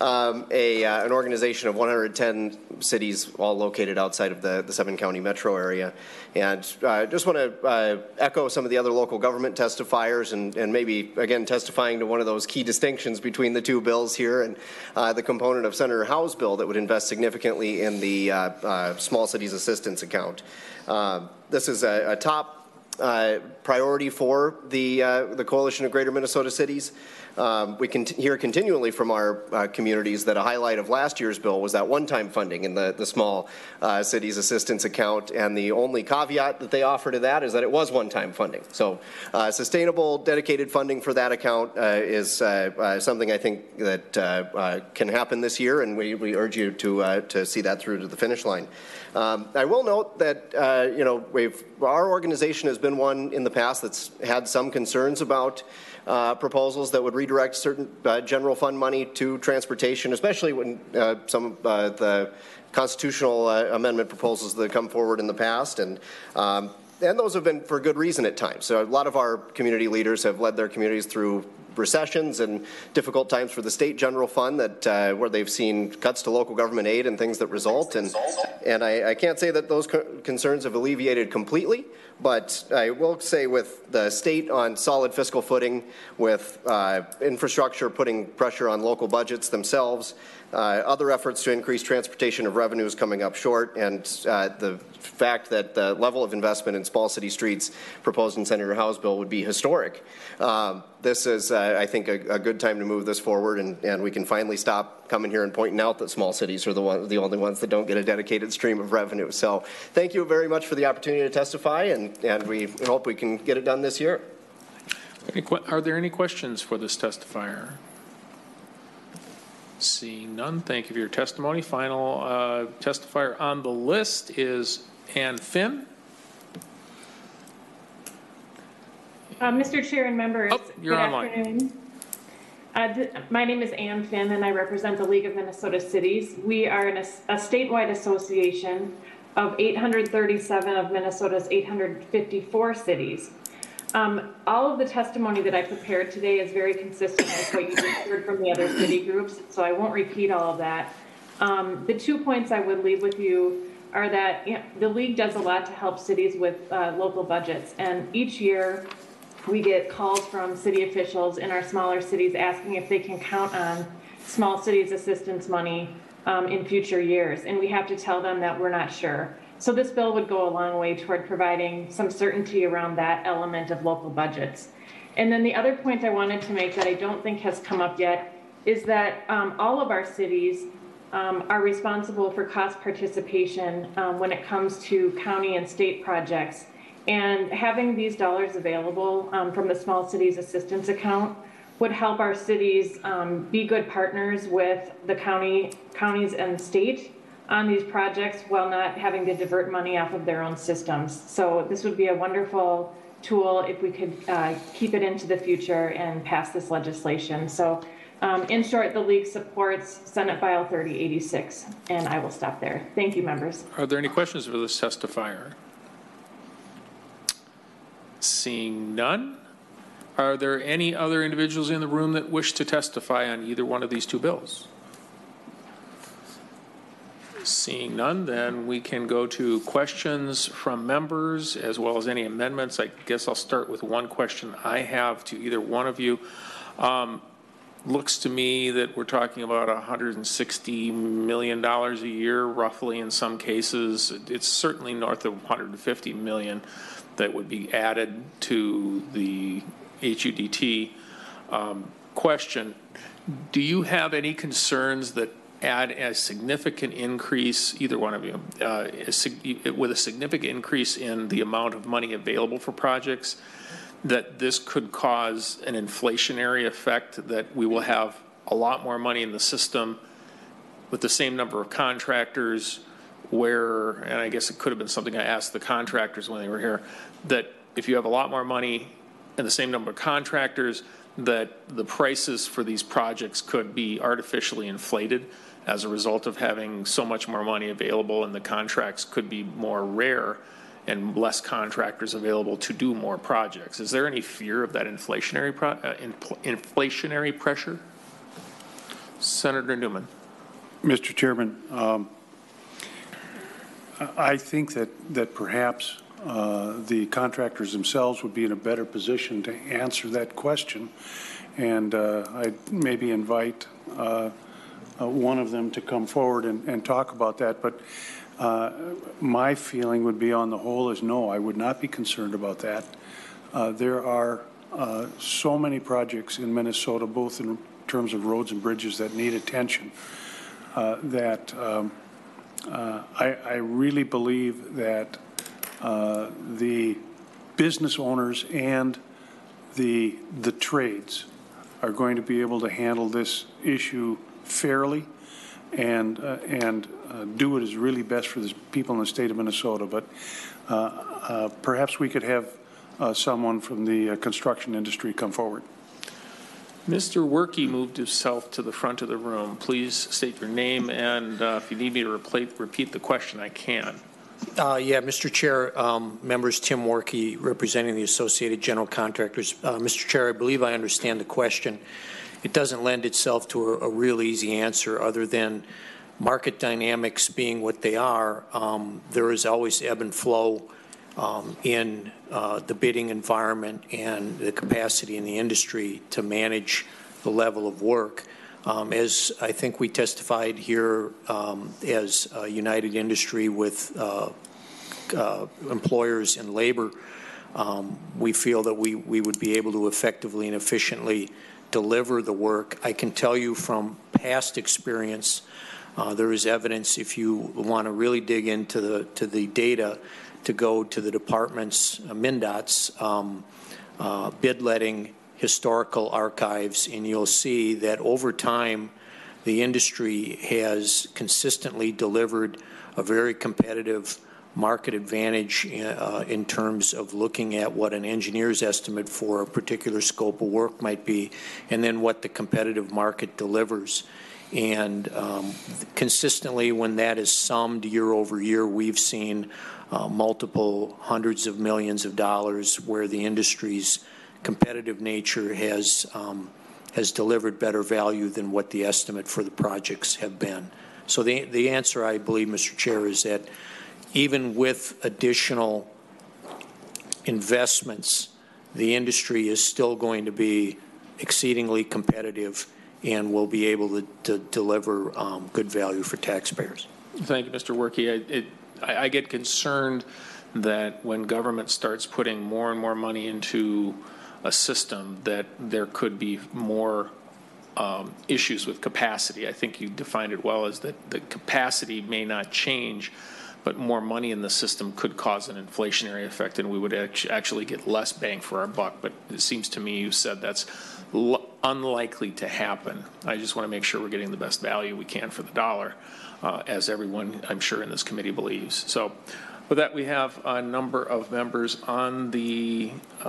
an organization of 110 cities, all located outside of the 7-county metro area. And I just want to echo some of the other local government testifiers, and maybe again testifying to one of those key distinctions between the two bills here, and the component of Senator Howe's bill that would invest significantly in the small cities assistance account. This is a top priority for the Coalition of Greater Minnesota Cities. We can hear continually from our communities that a highlight of last year's bill was that one-time funding in the small cities assistance account, and the only caveat that they offer to that is that it was one-time funding. So sustainable, dedicated funding for that account is something I think that can happen this year, and we urge you to see that through to the finish line. I will note that our organization has been one in the past that's had some concerns about proposals that would redirect certain general fund money to transportation, especially when some of the constitutional amendment proposals that have come forward in the past, and those have been for good reason at times. So a lot of our community leaders have led their communities through recessions and difficult times for the state general fund that where they've seen cuts to local government aid and things that result. And I can't say that those concerns have alleviated completely, but I will say with the state on solid fiscal footing, with infrastructure putting pressure on local budgets themselves, other efforts to increase transportation of revenues coming up short, and the fact that the level of investment in small city streets proposed in Senator Howe's bill would be historic. This is, I think, a good time to move this forward, and we can finally stop coming here and pointing out that small cities are the only ones that don't get a dedicated stream of revenue. So thank you very much for the opportunity to testify, and we hope we can get it done this year. Are there any questions for this testifier? Seeing none, thank you for your testimony. Final testifier on the list is Ann Finn. Mr. Chair and members, you're good online. afternoon. My name is Ann Finn, and I represent the League of Minnesota Cities. We are a statewide association of 837 of Minnesota's 854 cities. All of the testimony that I prepared today is very consistent with what you just heard from the other city groups, so I won't repeat all of that. The 2 points I would leave with you are that the League does a lot to help cities with local budgets, and each year we get calls from city officials in our smaller cities asking if they can count on small cities assistance money in future years, and we have to tell them that we're not sure. So this bill would go a long way toward providing some certainty around that element of local budgets. And then the other point I wanted to make that I don't think has come up yet is that all of our cities are responsible for cost participation when it comes to county and state projects. And having these dollars available from the Small Cities Assistance Account would help our cities be good partners with the counties and state on these projects while not having to divert money off of their own systems. So this would be a wonderful tool if we could keep it into the future and pass this legislation. So in short, the League supports Senate File 3086, and I will stop there. Thank you, members. Are there any questions for this testifier? Seeing none, are there any other individuals in the room that wish to testify on either one of these two bills? Seeing none, then we can go to questions from members as well as any amendments. I guess I'll start with one question I have to either one of you. looks to me that we're talking about $160 million a year, roughly in some cases. It's certainly north of $150 million that would be added to the HUDT. Question, do you have any concerns that add a significant increase, either one of you, with a significant increase in the amount of money available for projects, that this could cause an inflationary effect, that we will have a lot more money in the system with the same number of contractors, where, and I guess it could have been something I asked the contractors when they were here, that if you have a lot more money and the same number of contractors, that the prices for these projects could be artificially inflated as a result of having so much more money available, and the contracts could be more rare and less contractors available to do more projects. Is there any fear of that inflationary pressure? Senator Newman. Mr. Chairman, I think that perhaps the contractors themselves would be in a better position to answer that question, and I'd maybe invite one of them to come forward and talk about that. But my feeling would be, on the whole, is no, I would not be concerned about that. There are so many projects in Minnesota, both in terms of roads and bridges, that need attention, that I really believe that the business owners and the trades are going to be able to handle this issue fairly and do what is really best for the people in the state of Minnesota. But perhaps we could have someone from the construction industry come forward. Mr. Werke moved himself to the front of the room. Please state your name, and if you need me to repeat the question, I can. Yeah, Mr. Chair, members, Tim Werke, representing the Associated General Contractors. Mr. Chair, I believe I understand the question. It doesn't lend itself to a real easy answer, other than market dynamics being what they are. There is always ebb and flow in the bidding environment and the capacity in the industry to manage the level of work. As I think we testified here as a united industry with employers and labor, we feel that we would be able to effectively and efficiently deliver the work. I can tell you from past experience, there is evidence, if you want to really dig into the data, to go to the department's, MnDOT's bid letting historical archives, and you'll see that over time the industry has consistently delivered a very competitive market advantage in terms of looking at what an engineer's estimate for a particular scope of work might be, and then what the competitive market delivers. And consistently, when that is summed year over year, we've seen multiple hundreds of millions of dollars where the industry's competitive nature has delivered better value than what the estimate for the projects have been. So the answer, I believe, Mr. Chair, is that even with additional investments, the industry is still going to be exceedingly competitive and will be able to deliver good value for taxpayers. Thank you, Mr. Werke. I get concerned that when government starts putting more and more money into a system, that there could be more issues with capacity. I think you defined it well as that the capacity may not change, but more money in the system could cause an inflationary effect, and we would actually get less bang for our buck. But it seems to me you said that's unlikely to happen. I just want to make sure we're getting the best value we can for the dollar, as everyone, I'm sure, in this committee believes. So with that, we have a number of members on the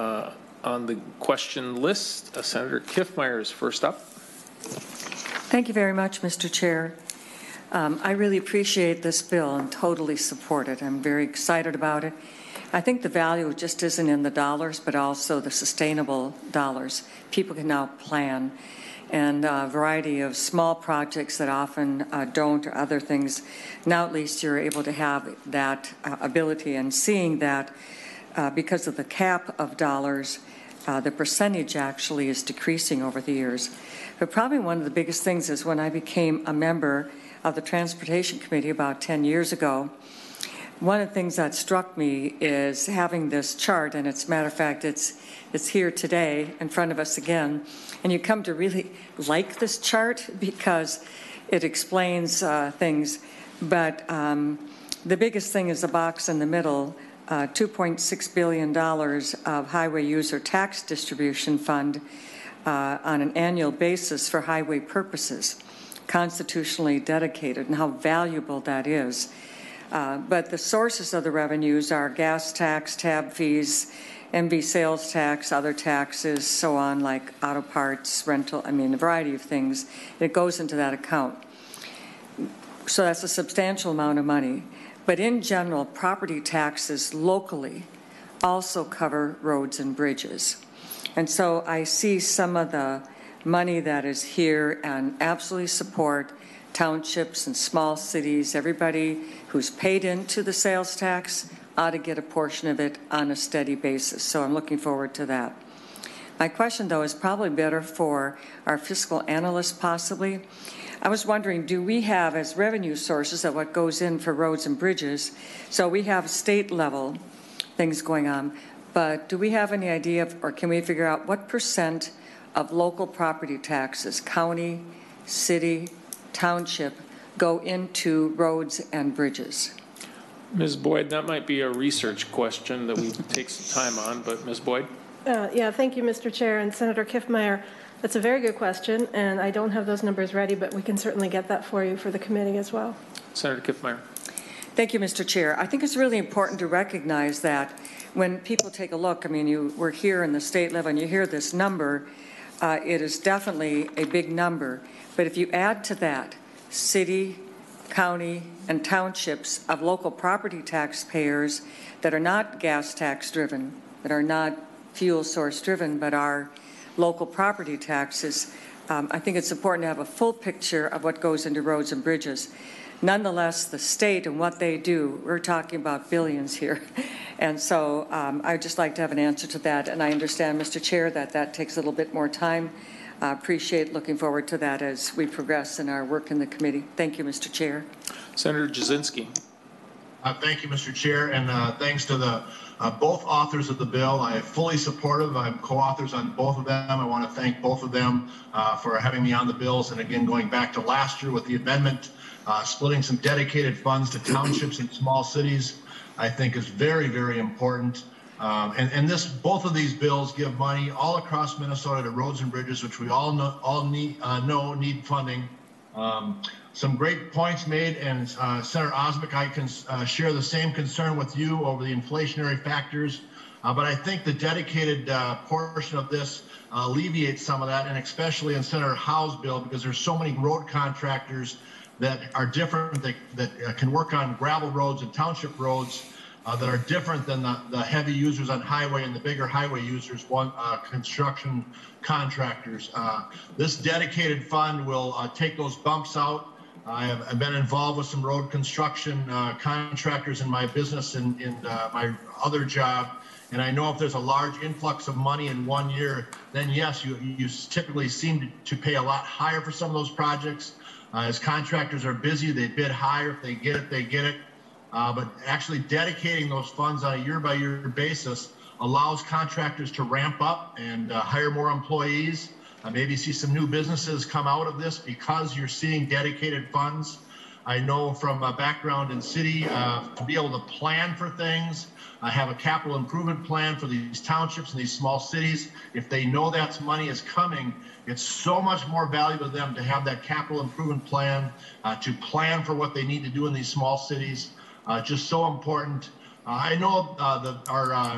question list. Senator Kiffmeyer is first up. Thank you very much, Mr. Chair. I really appreciate this bill and totally support it. I'm very excited about it. I think the value just isn't in the dollars, but also the sustainable dollars. People can now plan, and a variety of small projects that often don't, or other things. Now at least you're able to have that ability, and seeing that because of the cap of dollars, The percentage actually is decreasing over the years. But probably one of the biggest things is when I became a member of the Transportation Committee about 10 years ago, one of the things that struck me is having this chart, and as a matter of fact, it's here today in front of us again, and you come to really like this chart because it explains things. But the biggest thing is the box in the middle, $2.6 billion of highway user tax distribution fund on an annual basis for highway purposes, constitutionally dedicated, and how valuable that is. But the sources of the revenues are gas tax, tab fees, MV sales tax, other taxes, so on, like auto parts, rental, I mean, a variety of things. It goes into that account. So that's a substantial amount of money. But in general, property taxes locally also cover roads and bridges. And so I see some of the money that is here and absolutely support townships and small cities. Everybody who's paid into the sales tax ought to get a portion of it on a steady basis. So I'm looking forward to that. My question, though, is probably better for our fiscal analyst, possibly. I was wondering, do we have as revenue sources of what goes in for roads and bridges? So we have state level things going on, but do we have any idea of, or can we figure out what % of local property taxes, county, city, township, go into roads and bridges? Ms. Boyd, that might be a research question that we take some time on, but Ms. Boyd? Yeah, thank you, Mr. Chair and Senator Kiffmeyer. That's a very good question, and I don't have those numbers ready, but we can certainly get that for you for the committee as well. Senator Kiffmeyer. Thank you, Mr. Chair. I think it's really important to recognize that when people take a look, I mean, we're here in the state level and you hear this number, it is definitely a big number. But if you add to that city, county, and townships of local property taxpayers that are not gas tax driven, that are not fuel source driven, but are local property taxes, I think it's important to have a full picture of what goes into roads and bridges. Nonetheless, the state and what they do, we're talking about billions here. And so I'd just like to have an answer to that. And I understand, Mr. Chair, that that takes a little bit more time. Appreciate looking forward to that as we progress in our work in the committee. Thank you, Mr. Chair. Senator Jasinski. Thank you, Mr. Chair, and thanks to the both authors of the bill. I am fully supportive. I'm co-authors on both of them. I want to thank both of them for having me on the bills. And again, going back to last year with the amendment, splitting some dedicated funds to townships and small cities, I think is very, very important. And both of these bills give money all across Minnesota to roads and bridges, which we all know need funding. Some great points made, and Senator Osmek, I can share the same concern with you over the inflationary factors, but I think the dedicated portion of this alleviates some of that, and especially in Senator Howe's bill, because there's so many road contractors that are different, that can work on gravel roads and township roads that are different than the heavy users on highway and the bigger highway users, construction contractors. This dedicated fund will take those bumps out. I've been involved with some road construction contractors in my business and in my other job, and I know if there's a large influx of money in 1 year, then yes, you typically seem to pay a lot higher for some of those projects. As contractors are busy, they bid higher. If they get it, they get it. But actually dedicating those funds on a year-by-year basis allows contractors to ramp up and hire more employees. Maybe see some new businesses come out of this because you're seeing dedicated funds. I know from a background in city to be able to plan for things, have a capital improvement plan for these townships and these small cities. If they know that money is coming, it's so much more valuable to them to have that capital improvement plan, to plan for what they need to do in these small cities. Just so important. I know our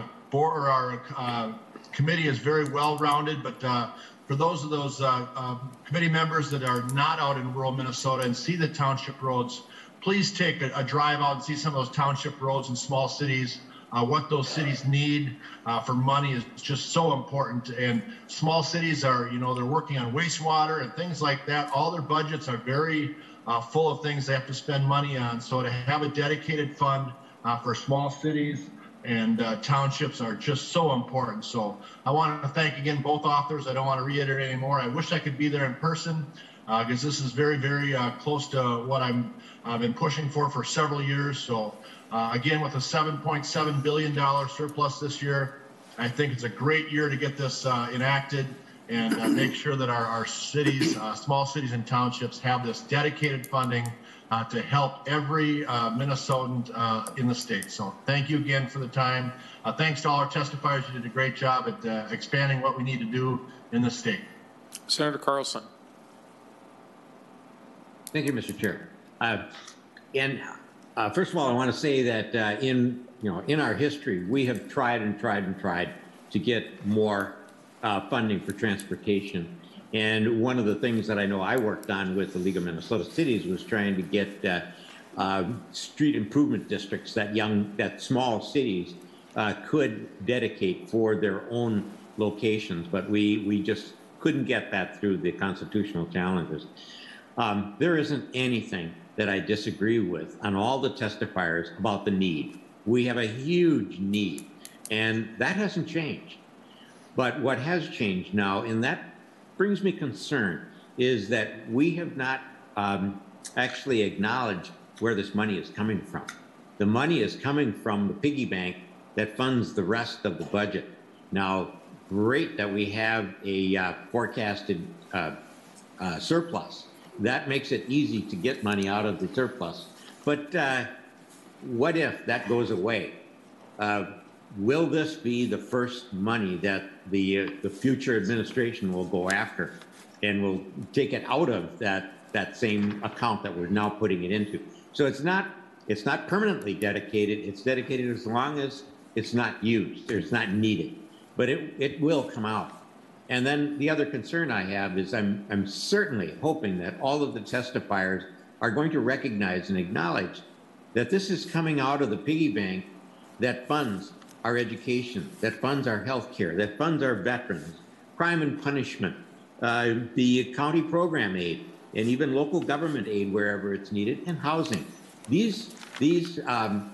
committee is very well-rounded, but for those committee members that are not out in rural Minnesota and see the township roads, please take a drive out and see some of those township roads in small cities. What those cities need for money is just so important. And small cities are, they're working on wastewater and things like that. All their budgets are very full of things they have to spend money on. So to have a dedicated fund for small cities and townships are just so important. So I want to thank again both authors. I don't want to reiterate anymore. I wish I could be there in person because this is very, very close to what I've been pushing for several years. So again, with a $7.7 billion surplus this year, I think it's a great year to get this enacted and make sure that our cities, small cities and townships have this dedicated funding to help every Minnesotan in the state. So thank you again for the time. Thanks to all our testifiers. You did a great job at expanding what we need to do in the state. Senator Carlson. Thank you, Mr. Chair. First of all, I want to say that in our history, we have tried and tried and tried to get more funding for transportation. And one of the things that I know I worked on with the League of Minnesota Cities was trying to get street improvement districts that small cities could dedicate for their own locations. But we just couldn't get that through the constitutional challenges. There isn't anything that I disagree with on all the testifiers about the need. We have a huge need, and that hasn't changed. But what has changed now, and that brings me concern, is that we have not actually acknowledged where this money is coming from. The money is coming from the piggy bank that funds the rest of the budget. Now, great that we have a forecasted surplus. That makes it easy to get money out of the surplus. But what if that goes away? Will this be the first money that the future administration will go after and will take it out of that same account that we're now putting it into? So it's not permanently dedicated. It's dedicated as long as it's not used or it's not needed, but it will come out. And then the other concern I have is I'm certainly hoping that all of the testifiers are going to recognize and acknowledge that this is coming out of the piggy bank that funds our education, that funds our health care, that funds our veterans, crime and punishment, the county program aid, and even local government aid wherever it's needed, and housing. These demands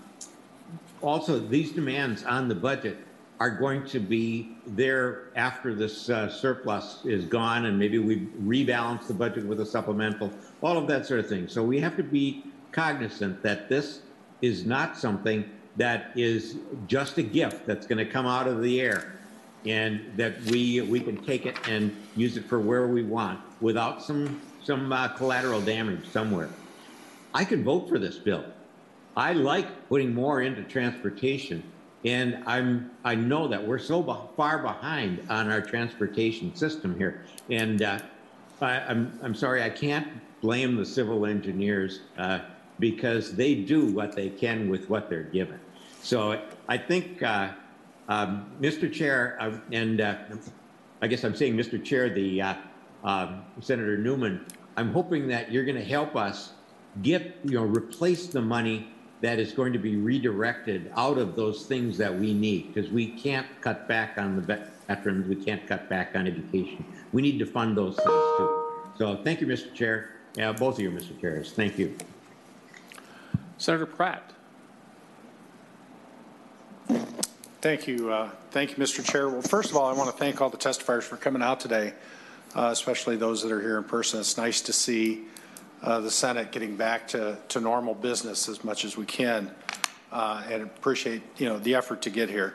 on the budget are going to be there after this surplus is gone, and maybe we rebalance the budget with a supplemental, all of that sort of thing. So we have to be cognizant that this is not something that is just a gift that's going to come out of the air, and that we can take it and use it for where we want without some collateral damage somewhere. I could vote for this bill. I like putting more into transportation, and I know that we're so far behind on our transportation system here, and I'm sorry, I can't blame the civil engineers because they do what they can with what they're given. So I think, Mr. Chair, I guess I'm saying Mr. Chair, Senator Newman, I'm hoping that you're going to help us replace the money that is going to be redirected out of those things that we need, because we can't cut back on the veterans, we can't cut back on education. We need to fund those things too. So thank you, Mr. Chair. Both of you, Mr. Chairs. Thank you. Senator Pratt. Thank you, Mr. Chair. Well, first of all, I want to thank all the testifiers for coming out today, especially those that are here in person. It's nice to see the Senate getting back to normal business as much as we can, and appreciate the effort to get here.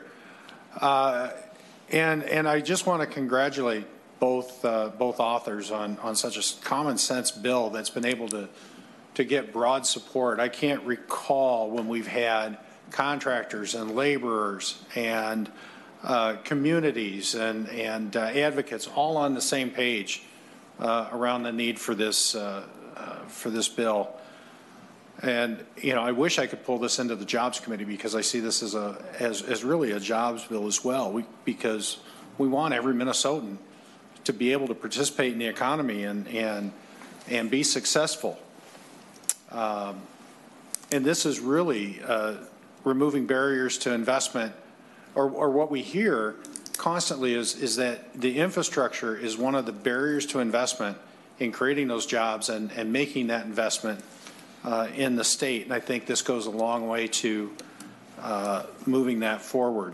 And I just want to congratulate both authors on such a common sense bill that's been able to get broad support. I can't recall when we've had contractors and laborers and communities and advocates all on the same page around the need for this bill. And I wish I could pull this into the Jobs Committee, because I see this as really a jobs bill as well. Because we want every Minnesotan to be able to participate in the economy and be successful. And this is really removing barriers to investment, or what we hear constantly is that the infrastructure is one of the barriers to investment in creating those jobs and making that investment in the state. And I think this goes a long way to moving that forward.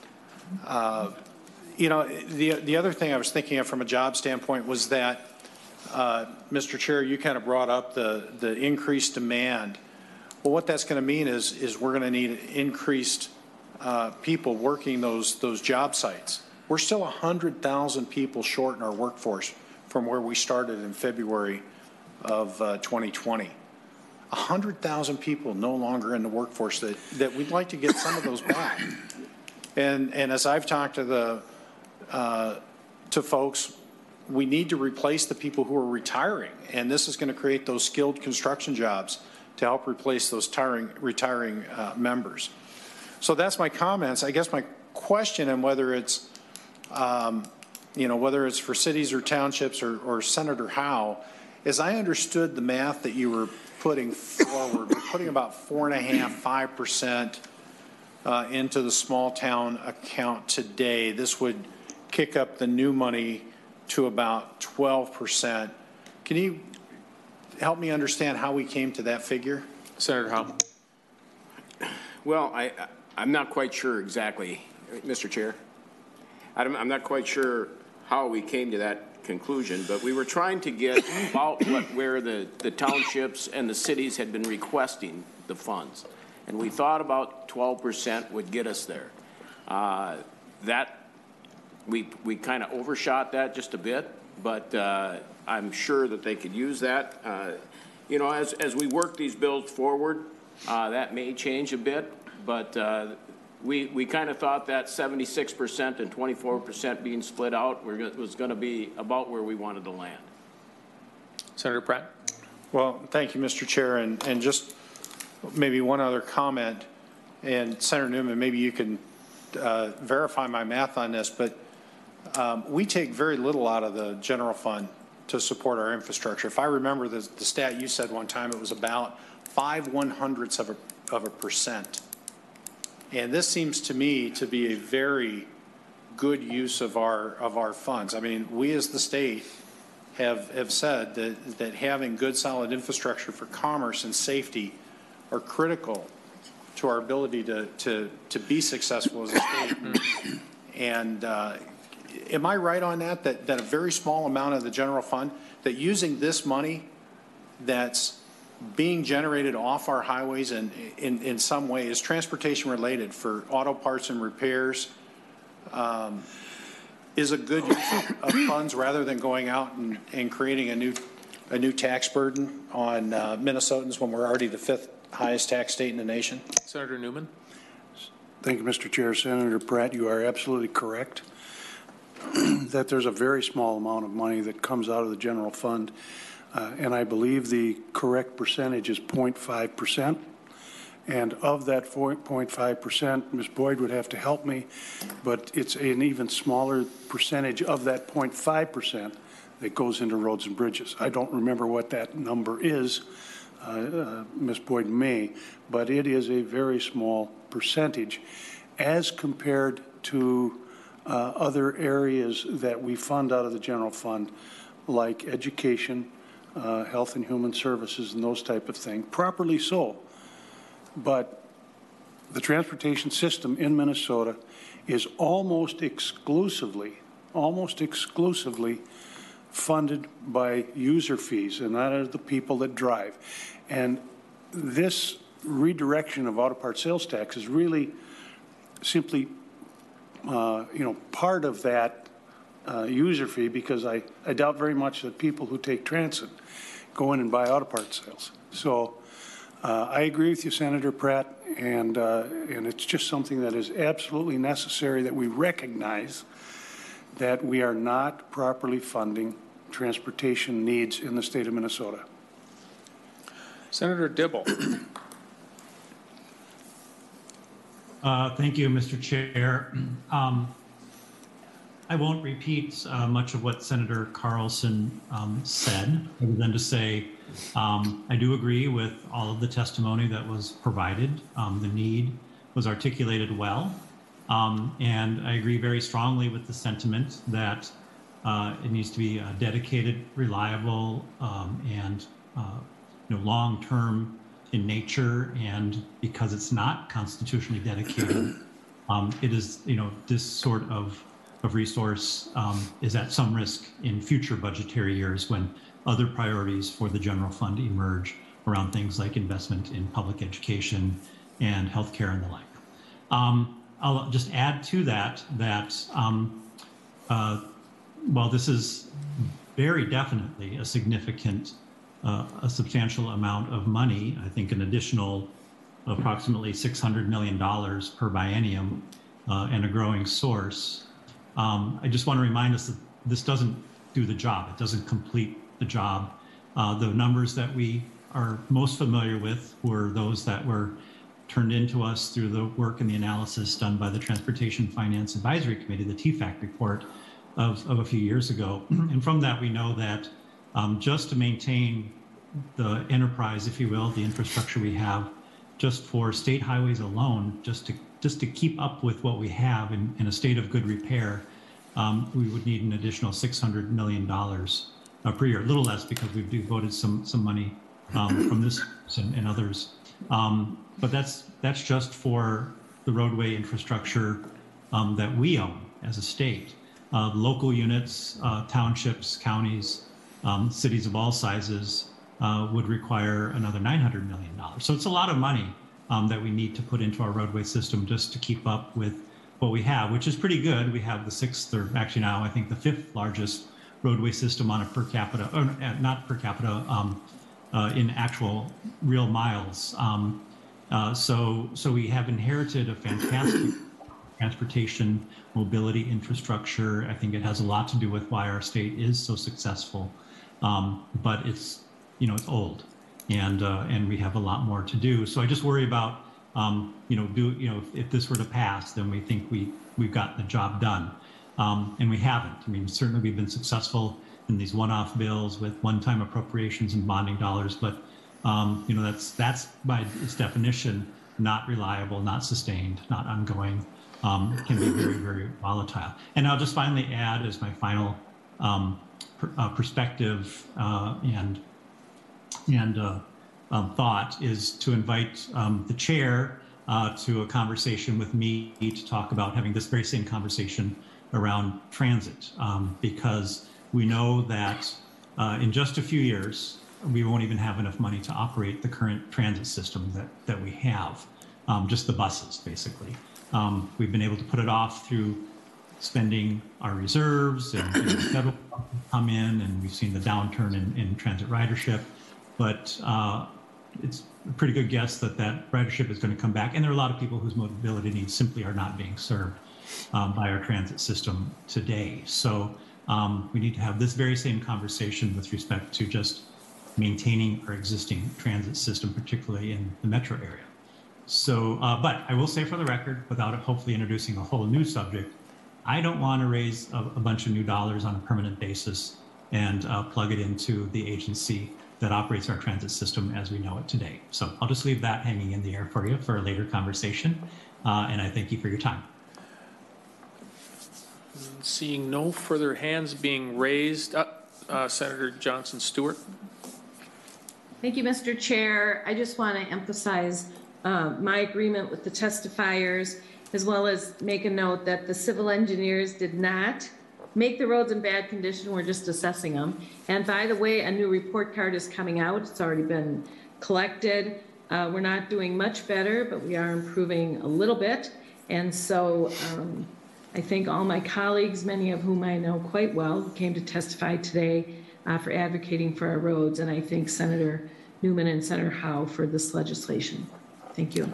You know, the other thing I was thinking of from a job standpoint was that, Mr. Chair, you kind of brought up the increased demand. Well, what that's going to mean is we're going to need increased people working those job sites. We're still 100,000 people short in our workforce from where we started in February of 2020. 100,000 people no longer in the workforce that we'd like to get some of those back. And as I've talked to to folks, we need to replace the people who are retiring, and this is going to create those skilled construction jobs to help replace those retiring members. So that's my comments. I guess my question, and whether it's you know, whether it's for cities or townships or Senator Howe, is I understood the math that you were putting forward. We're putting about 4.5–5% into the small town account today. This would kick up the new money to about 12%. Can you help me understand how we came to that figure? Senator Howe. Well, I'm not quite sure exactly, Mr. Chair. I'm not quite sure how we came to that conclusion, but we were trying to get about where the townships and the cities had been requesting the funds. And we thought about 12% would get us there. We kind of overshot that just a bit, but I'm sure that they could use that. You know, as we work these bills forward, that may change a bit, but we kind of thought that 76% and 24% being split out was going to be about where we wanted to land. Senator Pratt. Well, thank you, Mr. Chair, and just maybe one other comment, and Senator Newman, maybe you can verify my math on this, but we take very little out of the general fund to support our infrastructure. If I remember the stat you said one time, it was about 0.05%. And this seems to me to be a very good use of our funds. I mean, we as the state have said that having good, solid infrastructure for commerce and safety are critical to our ability to be successful as a state. And am I right on that a very small amount of the general fund, that using this money that's being generated off our highways and in some way is transportation related for auto parts and repairs, is a good use of funds rather than going out and creating a new tax burden on Minnesotans when we're already the 5th highest tax state in the nation? Senator Newman. Thank you, Mr. Chair. Senator Pratt, you are absolutely correct that there's a very small amount of money that comes out of the general fund. And I believe the correct percentage is 0.5%. And of that 0.5%, Ms. Boyd would have to help me, but it's an even smaller percentage of that 0.5% that goes into roads and bridges. I don't remember what that number is, Ms. Boyd may, but it is a very small percentage as compared to other areas that we fund out of the general fund, like education, health and human services, and those type of things, properly so. But the transportation system in Minnesota is almost exclusively funded by user fees, and that are the people that drive. And this redirection of auto part sales tax is really simply, part of that user fee, because I doubt very much that people who take transit go in and buy auto part sales. So I agree with you, Senator Pratt, and it's just something that is absolutely necessary that we recognize that we are not properly funding transportation needs in the state of Minnesota. Senator Dibble. Thank you, Mr. Chair. I won't repeat much of what Senator Carlson said, other than to say I do agree with all of the testimony that was provided. The need was articulated well, and I agree very strongly with the sentiment that it needs to be dedicated, reliable, and long-term in nature, and because it's not constitutionally dedicated, it is, this sort of resource is at some risk in future budgetary years when other priorities for the general fund emerge around things like investment in public education and healthcare and the like. I'll just add to that while this is very definitely a significant, a substantial amount of money, I think an additional approximately $600 million per biennium and a growing source, I just want to remind us that this doesn't do the job. It doesn't complete the job. The numbers that we are most familiar with were those that were turned into us through the work and the analysis done by the Transportation Finance Advisory Committee, the TFAC report of a few years ago. And from that, we know that just to maintain the enterprise, if you will, the infrastructure we have, just for state highways alone, just to keep up with what we have in a state of good repair, we would need an additional $600 million per year, a little less because we've devoted some money from this and others. But that's just for the roadway infrastructure that we own as a state. Local units, townships, counties, cities of all sizes would require another $900 million. So it's a lot of money that we need to put into our roadway system just to keep up with what we have, which is pretty good. We have the sixth, or actually now I think the fifth largest roadway system on a per capita, or not per capita, in actual real miles. So we have inherited a fantastic transportation mobility infrastructure. I think it has a lot to do with why our state is so successful, but it's old, and we have a lot more to do. So I just worry about if this were to pass, then we think we've got the job done, and we haven't. I mean, certainly we've been successful in these one-off bills with one-time appropriations and bonding dollars, but that's by its definition not reliable, not sustained, not ongoing. Can be very, very volatile. And I'll just finally add as my final perspective and thought is to invite the chair to a conversation with me to talk about having this very same conversation around transit, because we know that in just a few years, we won't even have enough money to operate the current transit system that we have, just the buses, basically. We've been able to put it off through spending our reserves and federal come in, and we've seen the downturn in transit ridership. But it's a pretty good guess that ridership is going to come back. And there are a lot of people whose mobility needs simply are not being served by our transit system today. So we need to have this very same conversation with respect to just maintaining our existing transit system, particularly in the metro area. So, but I will say for the record, without hopefully introducing a whole new subject, I don't want to raise a bunch of new dollars on a permanent basis and plug it into the agency that operates our transit system as we know it today. So I'll just leave that hanging in the air for you for a later conversation. And I thank you for your time. Seeing no further hands being raised, Senator Johnson Stewart. Thank you, Mr. Chair. I just want to emphasize my agreement with the testifiers, as well as make a note that the civil engineers did not make the roads in bad condition. We're just assessing them. And by the way, a new report card is coming out. It's already been collected. We're not doing much better, but we are improving a little bit. And so I thank all my colleagues, many of whom I know quite well, who came to testify today for advocating for our roads. And I thank Senator Newman and Senator Howe for this legislation. Thank you.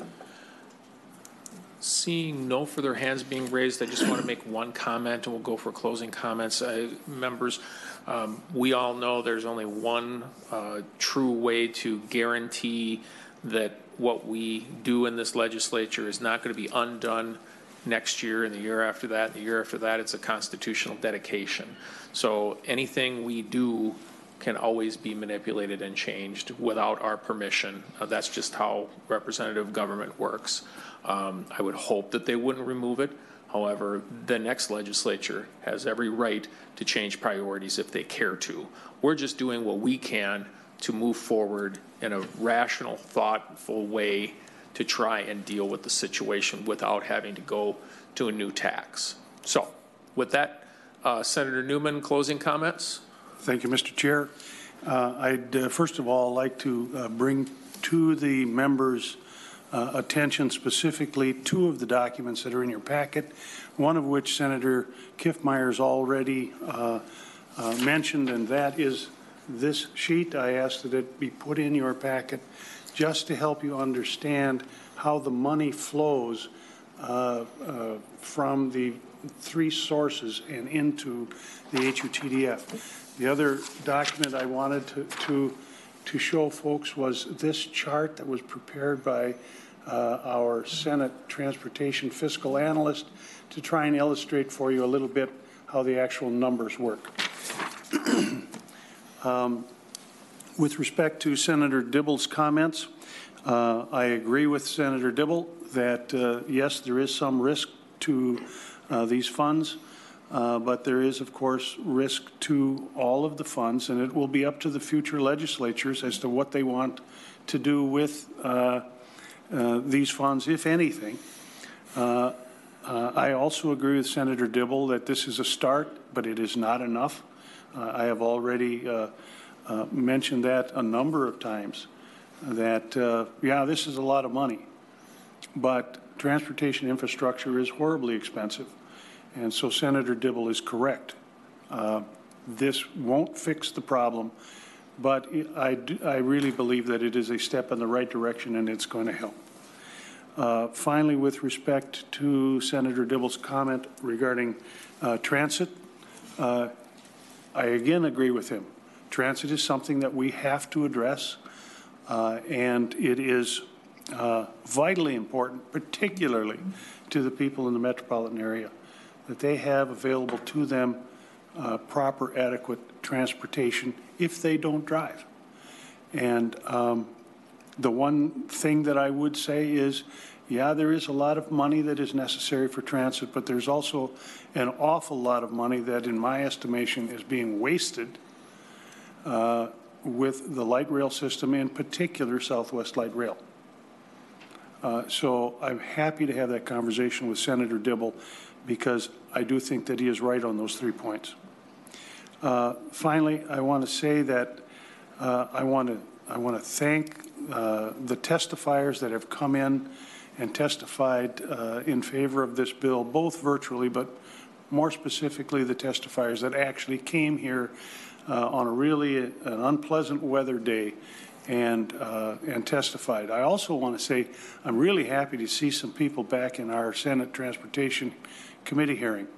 Seeing no further hands being raised, I just want to make one comment and we'll go for closing comments. Members, we all know there's only one true way to guarantee that what we do in this legislature is not going to be undone next year and the year after that. The year after that, it's a constitutional dedication. So anything we do can always be manipulated and changed without our permission. That's just how representative government works. I would hope that they wouldn't remove it. However, the next legislature has every right to change priorities if they care to. We're just doing what we can to move forward a rational, thoughtful way to try and deal with the situation without having to go to a new tax. So with that, Senator Newman, closing comments? Thank you, Mr. Chair. I'd first of all like to bring to the members' attention specifically two of the documents that are in your packet, one of which Senator Kiffmeyer's already mentioned, and that is this sheet. I asked that it be put in your packet just to help you understand how the money flows from the three sources and into the HUTDF. The other document I wanted to show folks was this chart that was prepared by our Senate Transportation Fiscal Analyst to try and illustrate for you a little bit how the actual numbers work. With respect to Senator Dibble's comments, I agree with Senator Dibble that, yes, there is some risk to these funds, but there is, of course, risk to all of the funds, and it will be up to the future legislatures as to what they want to do with these funds, if anything. I also agree with Senator Dibble that this is a start, but it is not enough. I have already mentioned that a number of times, that, yeah, this is a lot of money, but transportation infrastructure is horribly expensive. And so Senator Dibble is correct. This won't fix the problem, but I really believe that it is a step in the right direction and it's going to help. Finally, with respect to Senator Dibble's comment regarding transit, I again agree with him. Transit is something that we have to address, and it is vitally important, particularly to the people in the metropolitan area, that they have available to them proper, adequate transportation if they don't drive. And the one thing that I would say is, yeah, there is a lot of money that is necessary for transit, but there's also an awful lot of money that, in my estimation, is being wasted with the light rail system, in particular Southwest Light Rail. So I'm happy to have that conversation with Senator Dibble, because I do think that he is right on those 3 points. Finally, I want to say that I want to thank the testifiers that have come in and testified in favor of this bill, both virtually, but more specifically the testifiers that actually came here on a really an unpleasant weather day and testified. I also want to say I'm really happy to see some people back in our Senate Transportation Committee hearing.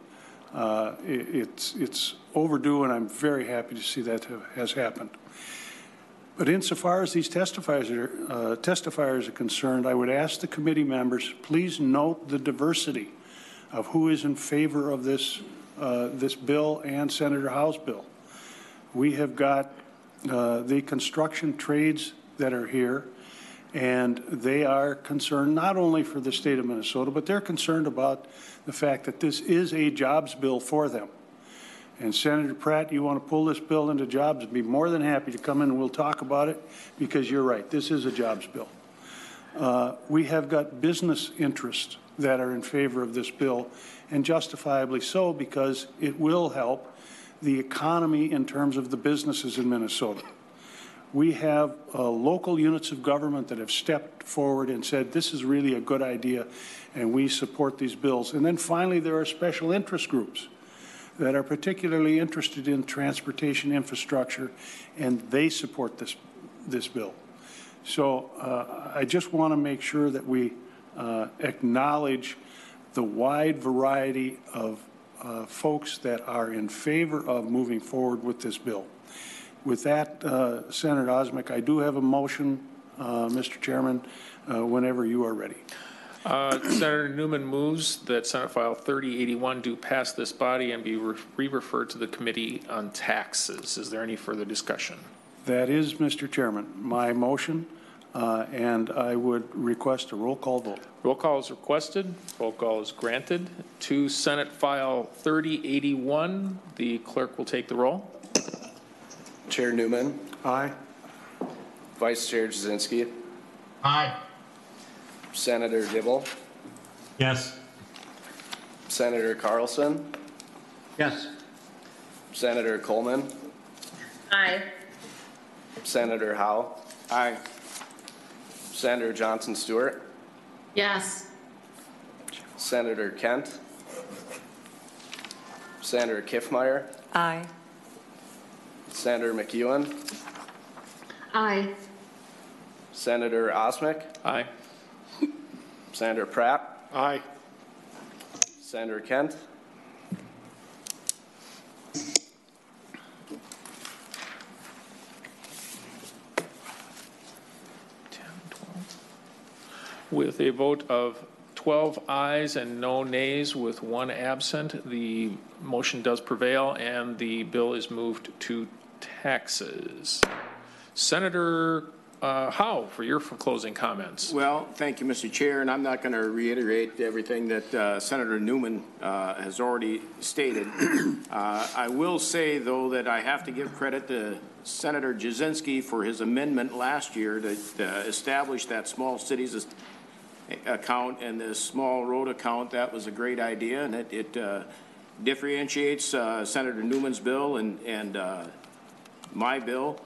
It's overdue, and I'm very happy to see that has happened. But insofar as these testifiers are concerned, I would ask the committee members, please note the diversity of who is in favor of this bill and Senator Howe's bill. We have got the construction trades that are here, and they are concerned not only for the state of Minnesota, but they're concerned about the fact that this is a jobs bill for them. And Senator Pratt, you want to pull this bill into jobs, I'd be more than happy to come in and we'll talk about it, because you're right, this is a jobs bill. We have got business interests that are in favor of this bill, and justifiably so, because it will help the economy in terms of the businesses in Minnesota. We have local units of government that have stepped forward and said this is really a good idea, and we support these bills. And then finally, there are special interest groups that are particularly interested in transportation infrastructure, and they support this bill. So I just want to make sure that we acknowledge the wide variety of folks that are in favor of moving forward with this bill. With that, Senator Osmek, I do have a motion, Mr. Chairman, whenever you are ready. Senator Newman moves that Senate File 3081 do pass this body and be re-referred to the Committee on Taxes. Is there any further discussion? That is, Mr. Chairman, my motion, and I would request a roll call vote. Roll call is requested. Roll call is granted. To Senate File 3081, the clerk will take the roll. Chair Newman. Aye. Vice Chair Jasinski. Aye. Senator Dibble. Yes. Senator Carlson. Yes. Senator Coleman. Aye. Senator Howe. Aye. Senator Johnson Stewart. Yes. Senator Kent. Senator Kiffmeyer. Aye. Senator McEwen. Aye. Senator Osmic. Aye. Senator Pratt. Aye. Senator Kent. With a vote of 12 ayes and no nays with 1 absent, the motion does prevail and the bill is moved to taxes. Senator Howe, for your closing comments. Well, thank you, Mr. Chair, and I'm not going to reiterate everything that Senator Newman has already stated. I will say, though, that I have to give credit to Senator Jasinski for his amendment last year to establish that small cities account and the small road account. That was a great idea, and it differentiates Senator Newman's bill and my bill.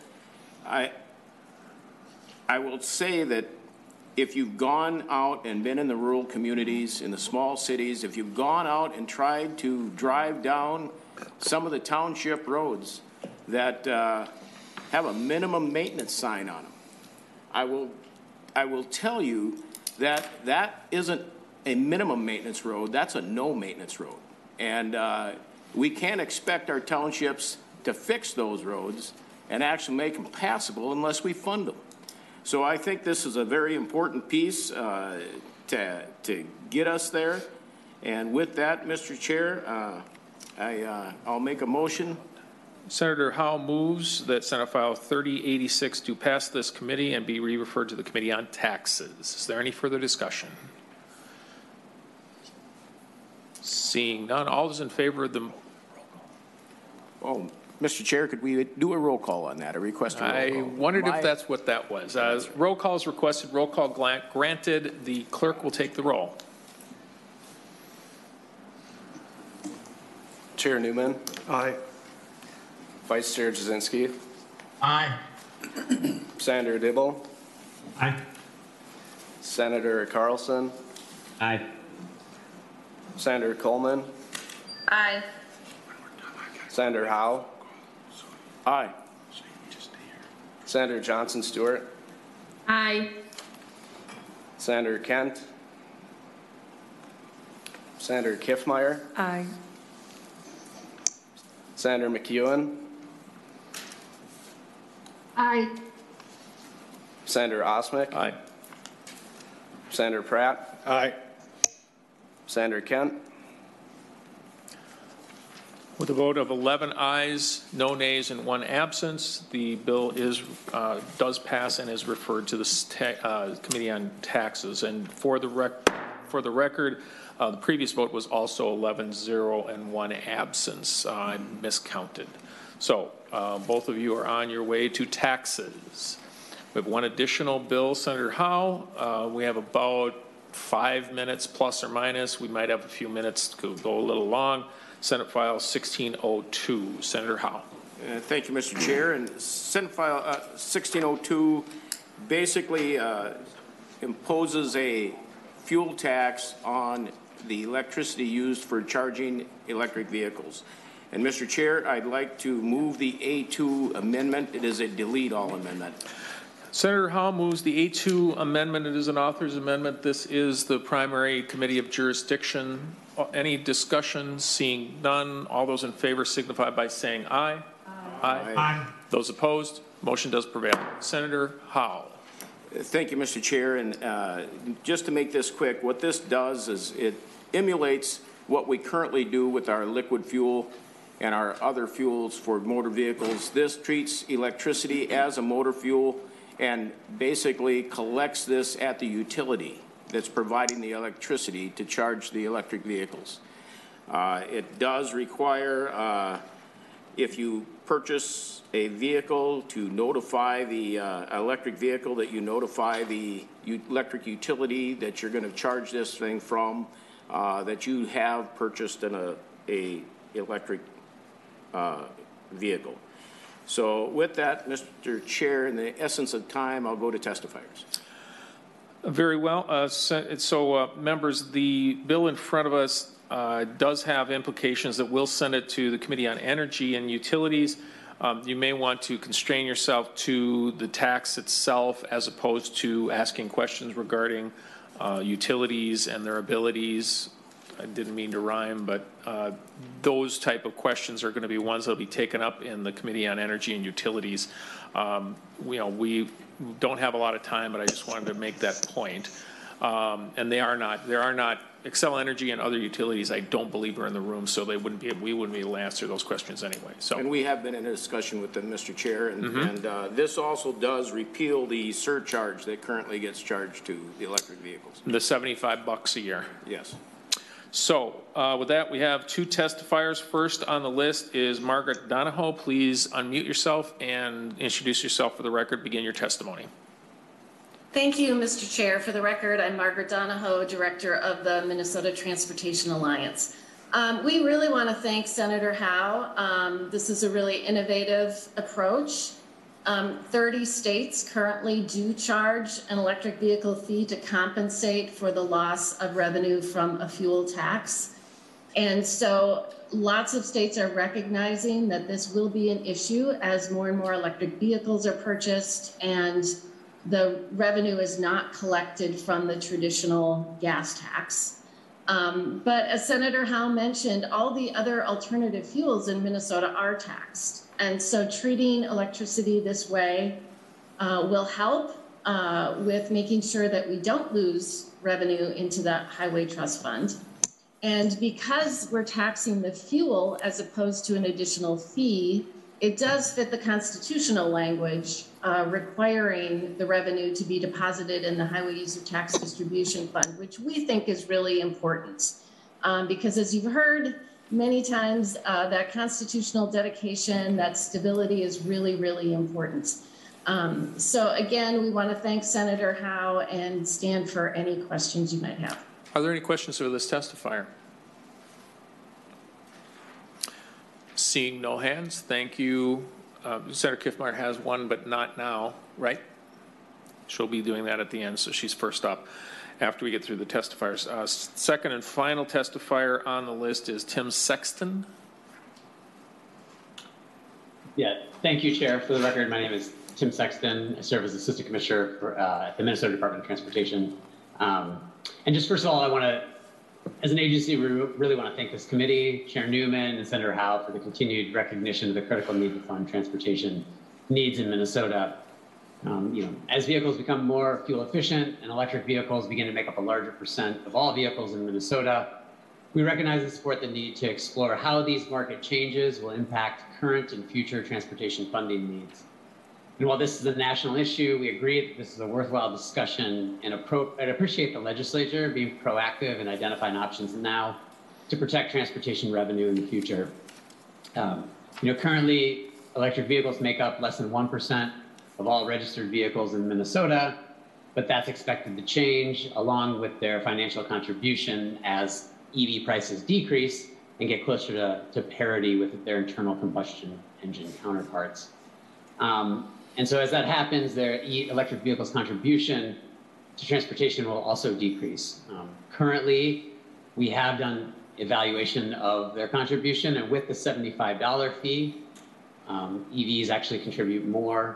I will say that if you've gone out and been in the rural communities, in the small cities, if you've gone out and tried to drive down some of the township roads that have a minimum maintenance sign on them, I will tell you that that isn't a minimum maintenance road, that's a no maintenance road. And we can't expect our townships to fix those roads and actually make them passable unless we fund them. So I think this is a very important piece to get us there. And with that, Mr. Chair, I'll make a motion. Senator Howe moves that Senate File 3086 do pass this committee and be re-referred to the Committee on Taxes. Is there any further discussion? Seeing none, all those in favor of the... Oh, Mr. Chair, could we do a roll call on that, a request a roll call? I wondered if that's what that was. Roll call is requested, roll call granted. The clerk will take the roll. Chair Newman. Aye. Vice Chair Jasinski. Aye. Senator Dibble. Aye. Senator Carlson. Aye. Senator Coleman. Aye. Senator Howe. Aye. Senator Johnson Stewart. Aye. Senator Kent. Senator Kiffmeyer. Aye. Senator McEwen. Aye. Senator Osmic. Aye. Senator Pratt. Aye. Senator Kent. With a vote of 11 ayes, no nays, and 1 absence, the bill does pass and is referred to the Committee on Taxes. And for the record, the previous vote was also 11-0 and 1 absence. I miscounted. So both of you are on your way to taxes. We have 1 additional bill, Senator Howe. We have about 5 minutes plus or minus. We might have a few minutes to go a little long. Senate File 1602. Senator Howe. Thank you, Mr. Chair. And Senate File 1602 basically imposes a fuel tax on the electricity used for charging electric vehicles. And Mr. Chair, I'd like to move the A2 amendment. It is a delete all amendment. Senator Howe moves the A2 amendment. It is an author's amendment. This is the primary committee of jurisdiction. Any discussion? Seeing none, all those in favor signify by saying aye. Aye. Aye. Those opposed, motion does prevail. Senator Howe. Thank you, Mr. Chair. And just to make this quick, what this does is it emulates what we currently do with our liquid fuel and our other fuels for motor vehicles. This treats electricity as a motor fuel and basically collects this at the utility that's providing the electricity to charge the electric vehicles. It does require if you purchase a vehicle, to notify the electric vehicle, that you notify the electric utility that you're going to charge this thing from, that you have purchased a electric vehicle. So with that, Mr. Chair, in the essence of time, I'll go to testifiers. Very well. Members, the bill in front of us does have implications that we'll send it to the Committee on Energy and Utilities. You may want to constrain yourself to the tax itself as opposed to asking questions regarding utilities and their abilities. I didn't mean to rhyme, but those type of questions are going to be ones that will be taken up in the Committee on Energy and Utilities. We don't have a lot of time, but I just wanted to make that point. And there are not Xcel Energy and other utilities, I don't believe, are in the room, so we wouldn't be able to answer those questions anyway. So, and we have been in a discussion with them, Mr. Chair, and this also does repeal the surcharge that currently gets charged to the electric vehicles. The $75 a year. Yes. So with that, we have two testifiers. First on the list is Margaret Donahoe. Please unmute yourself and introduce yourself for the record. Begin your testimony. Thank you, Mr. Chair. For the record, I'm Margaret Donahoe, Director of the Minnesota Transportation Alliance. We really want to thank Senator Howe. This is a really innovative approach. 30 states currently do charge an electric vehicle fee to compensate for the loss of revenue from a fuel tax. And so lots of states are recognizing that this will be an issue as more and more electric vehicles are purchased and the revenue is not collected from the traditional gas tax. But as Senator Howe mentioned, all the other alternative fuels in Minnesota are taxed. And so treating electricity this way will help with making sure that we don't lose revenue into that highway trust fund. And because we're taxing the fuel as opposed to an additional fee, it does fit the constitutional language requiring the revenue to be deposited in the Highway User Tax Distribution Fund, which we think is really important. Because as you've heard many times, that constitutional dedication, that stability is really, really important. So again, we want to thank Senator Howe and stand for any questions you might have. Are there any questions for this testifier? Seeing no hands, thank you. Senator Kiffmeyer has one, but not now, right? She'll be doing that at the end, so she's first up after we get through the testifiers. Second and final testifier on the list is Tim Sexton. Yeah, thank you, Chair. For the record, my name is Tim Sexton. I serve as Assistant Commissioner for, at the Minnesota Department of Transportation. And just first of all, I want to, as an agency, we really want to thank this committee, Chair Newman and Senator Howe, for the continued recognition of the critical need to fund transportation needs in Minnesota. As vehicles become more fuel efficient and electric vehicles begin to make up a larger percent of all vehicles in Minnesota, we recognize and support the need to explore how these market changes will impact current and future transportation funding needs. And while this is a national issue, we agree that this is a worthwhile discussion and appreciate the legislature being proactive in identifying options now to protect transportation revenue in the future. Currently, electric vehicles make up less than 1% of all registered vehicles in Minnesota, but that's expected to change along with their financial contribution as EV prices decrease and get closer to parity with their internal combustion engine counterparts. And so as that happens, their electric vehicles contribution to transportation will also decrease. Currently, we have done evaluation of their contribution, and with the $75 fee, EVs actually contribute more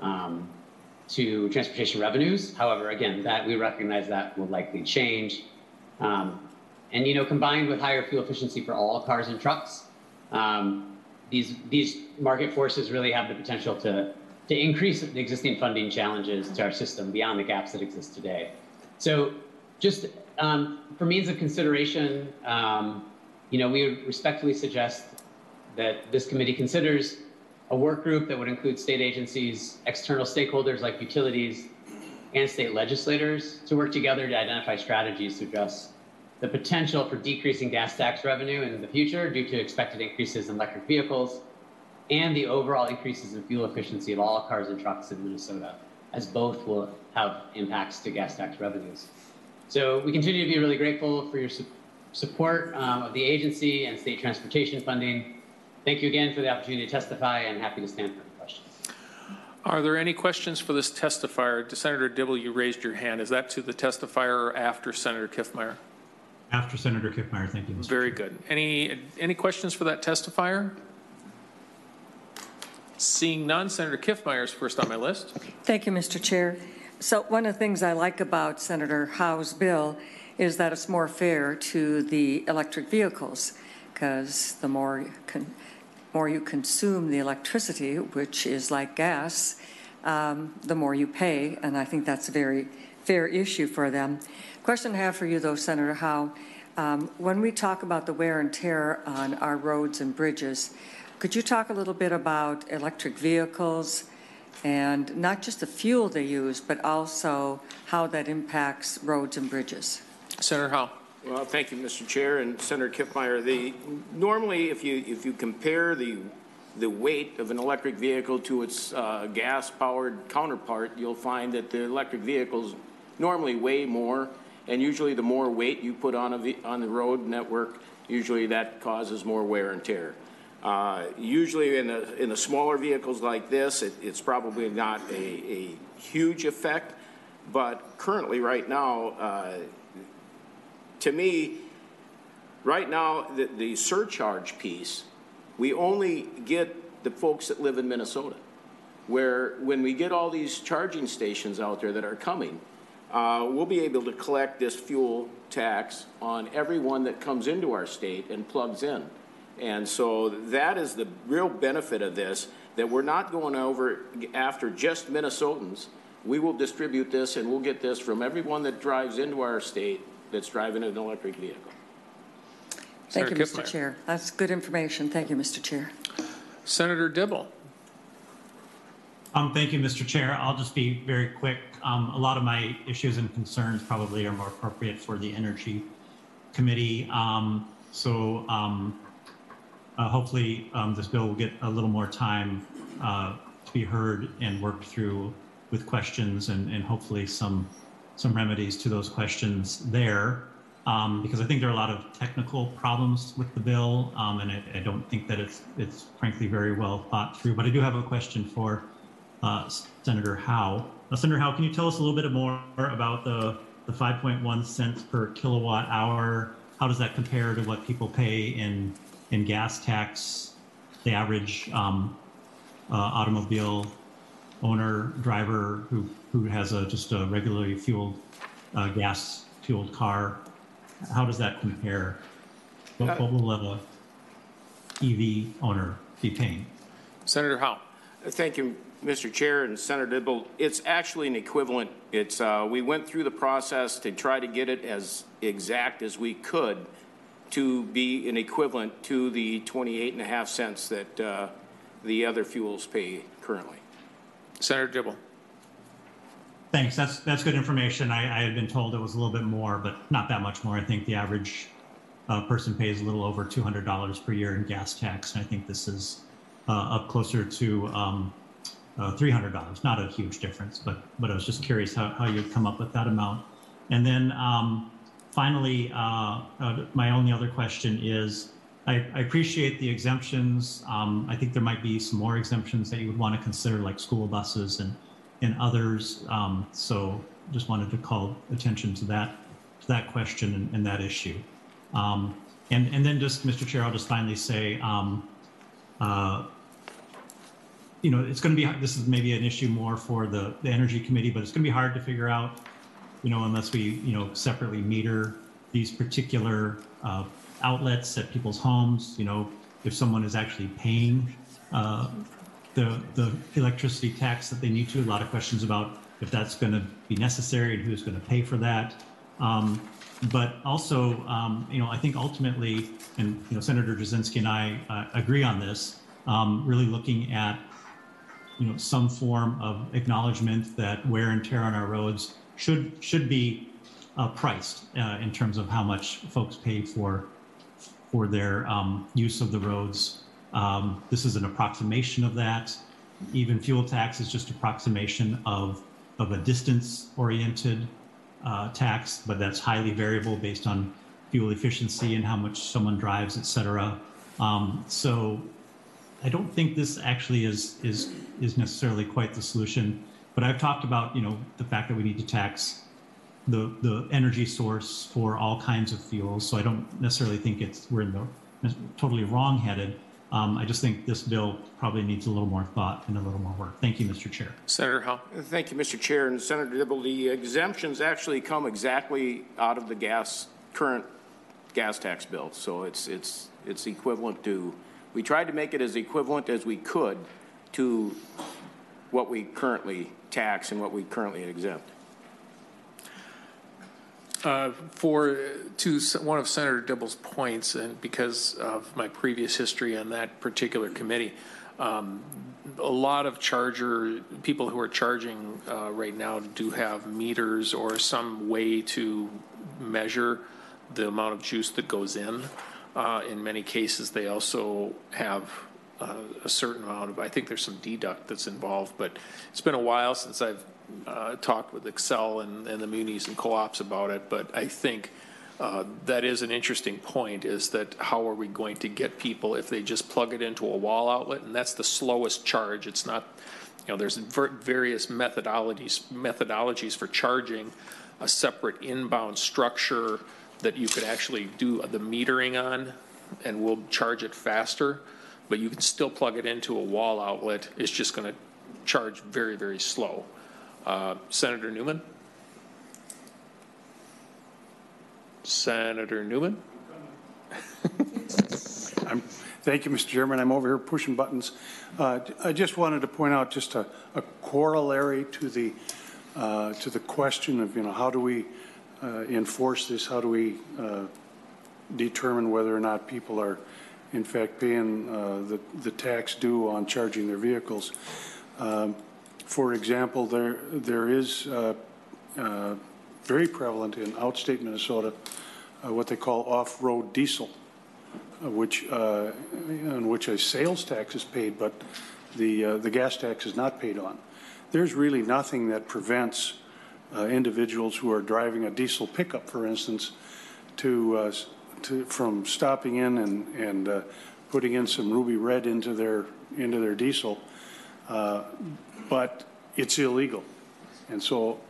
to transportation revenues. However, again, that we recognize that will likely change. And combined with higher fuel efficiency for all cars and trucks, these market forces really have the potential to increase the existing funding challenges to our system beyond the gaps that exist today. So just for means of consideration, we respectfully suggest that this committee considers a work group that would include state agencies, external stakeholders like utilities, and state legislators to work together to identify strategies to address the potential for decreasing gas tax revenue in the future due to expected increases in electric vehicles and the overall increases in fuel efficiency of all cars and trucks in Minnesota, as both will have impacts to gas tax revenues. So we continue to be really grateful for your support of the agency and state transportation funding. Thank you again for the opportunity to testify, and happy to stand for any questions. Are there any questions for this testifier? Senator Dibble, you raised your hand. Is that to the testifier or after Senator Kiffmeyer? After Senator Kiffmeyer, thank you, Mr. Very good. Any questions for that testifier? Seeing none, Senator Kiffmeyer is first on my list. Thank you, Mr. Chair. So one of the things I like about Senator Howe's bill is that it's more fair to the electric vehicles, because the more you consume the electricity, which is like gas, the more you pay, and I think that's a very fair issue for them. Question I have for you, though, Senator Howe, when we talk about the wear and tear on our roads and bridges, could you talk a little bit about electric vehicles and not just the fuel they use, but also how that impacts roads and bridges? Senator Howe. Well, thank you, Mr. Chair and Senator Kiffmeyer. Normally, if you compare the weight of an electric vehicle to its gas-powered counterpart, you'll find that the electric vehicles normally weigh more, and usually the more weight you put on the road network, usually that causes more wear and tear. Usually in the smaller vehicles like this, it's probably not a huge effect, but currently right now, to me, right now, the surcharge piece, we only get the folks that live in Minnesota, where when we get all these charging stations out there that are coming, we'll be able to collect this fuel tax on everyone that comes into our state and plugs in. And so that is the real benefit of this, that we're not going over after just Minnesotans. We will distribute this, and we'll get this from everyone that drives into our state that's driving an electric vehicle. Thank you, Mr. Chair. That's good information. Thank you, Mr. Chair. Senator Dibble. Thank you, Mr. Chair. I'll just be very quick. A lot of my issues and concerns probably are more appropriate for the Energy Committee. Hopefully this bill will get a little more time to be heard and worked through with questions and hopefully some remedies to those questions there, because I think there are a lot of technical problems with the bill, and I don't think that it's frankly very well thought through. But I do have a question for Senator Howe. Senator Howe, can you tell us a little bit more about the 5.1 cents per kilowatt hour? How does that compare to what people pay in gas tax, the average automobile owner, driver who has just a regularly fueled, gas-fueled car? How does that compare? What will an EV owner be paying? Senator Howe. Thank you, Mr. Chair and Senator Dibble. It's actually an equivalent. We went through the process to try to get it as exact as we could to be an equivalent to the 28.5 cents that the other fuels pay currently. Senator Dibble. Thanks. That's good information. I had been told it was a little bit more, but not that much more. I think the average person pays a little over $200 per year in gas tax, and I think this is up closer to $300. Not a huge difference, but I was just curious how you'd come up with that amount. And then finally, my only other question is, I appreciate the exemptions. I think there might be some more exemptions that you would want to consider, like school buses and others. So just wanted to call attention to that question and that issue. And then just, Mr. Chair, I'll just finally say, it's going to be, this is maybe an issue more for the Energy Committee, but it's going to be hard to figure out, unless we, separately meter these particular outlets at people's homes, if someone is actually paying the electricity tax that they need to. A lot of questions about if that's going to be necessary and who's going to pay for that. But also, I think ultimately, and Senator Jasinski and I agree on this, really looking at some form of acknowledgement that wear and tear on our roads should be priced in terms of how much folks pay for their use of the roads This is an approximation of that. Even fuel tax is just approximation of a distance-oriented tax, but that's highly variable based on fuel efficiency and how much someone drives, et cetera. So I don't think this actually is necessarily quite the solution. But I've talked about, the fact that we need to tax the energy source for all kinds of fuels. So I don't necessarily think we're in the totally wrong-headed. I just think this bill probably needs a little more thought and a little more work. Thank you, Mr. Chair. Senator Howe. Thank you, Mr. Chair. And Senator Dibble, the exemptions actually come exactly out of the current gas tax bill. So it's equivalent to, we tried to make it as equivalent as we could to what we currently tax and what we currently exempt. To one of Senator Dibble's points, and because of my previous history on that particular committee, a lot of people who are charging right now do have meters or some way to measure the amount of juice that goes in. In many cases, they also have a certain amount of, I think there's some deduct that's involved, but it's been a while since I've talked with Excel and the munis and co-ops about it, but I think that is an interesting point, is that how are we going to get people if they just plug it into a wall outlet? And that's the slowest charge. It's not, there's various methodologies for charging a separate inbound structure that you could actually do the metering on, and we'll charge it faster, but you can still plug it into a wall outlet. It's just going to charge very, very slow. Senator Newman? Senator Newman? Thank you, Mr. Chairman. I'm over here pushing buttons. I just wanted to point out just a corollary to the question of, how do we enforce this? How do we determine whether or not people are, in fact, paying the tax due on charging their vehicles? For example, there is very prevalent in outstate Minnesota what they call off-road diesel, on which a sales tax is paid, but the gas tax is not paid on. There's really nothing that prevents individuals who are driving a diesel pickup, for instance, from stopping in and putting in some ruby red into their diesel. But it's illegal. And so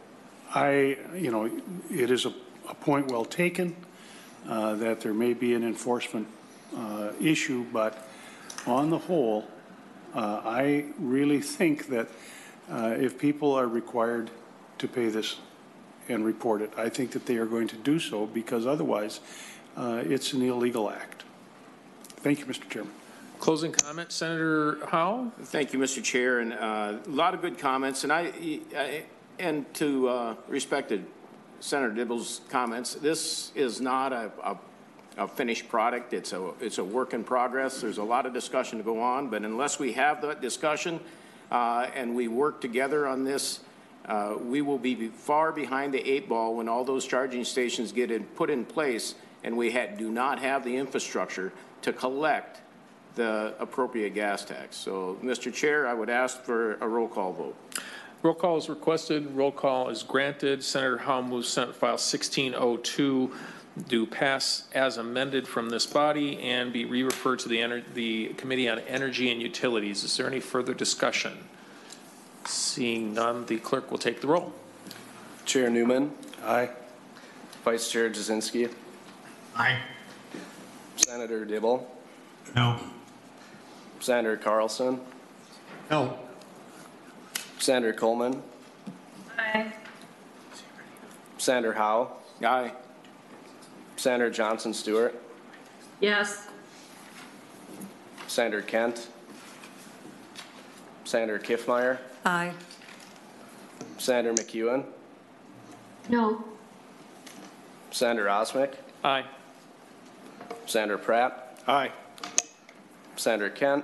it is a point well taken that there may be an enforcement issue, but on the whole, I really think that if people are required to pay this and report it, I think that they are going to do so, because otherwise it's an illegal act. Thank you, Mr. Chairman. Closing comment, Senator Howe. Thank you, Mr. Chair, and a lot of good comments. And to respected Senator Dibble's comments, this is not a finished product. It's a work in progress. There's a lot of discussion to go on, but unless we have that discussion and we work together on this, we will be far behind the 8 ball when all those charging stations get put in place, and we do not have the infrastructure to collect the appropriate gas tax. So, Mr. Chair, I would ask for a roll call vote. Roll call is requested. Roll call is granted. Senator Howe moves Senate File 1602 do pass as amended from this body and be re-referred to the Committee on Energy and Utilities. Is there any further discussion? Seeing none, the clerk will take the roll. Chair Newman? Aye. Vice Chair Jasinski? Aye. Senator Dibble? No. Senator Carlson? No. Senator Coleman? Aye. Senator Howe? Aye. Senator Johnson Stewart? Yes. Senator Kent? Senator Kiffmeyer? Aye. Senator McEwen? No. Senator Osmick? Aye. Senator Pratt? Aye. Senator Kent?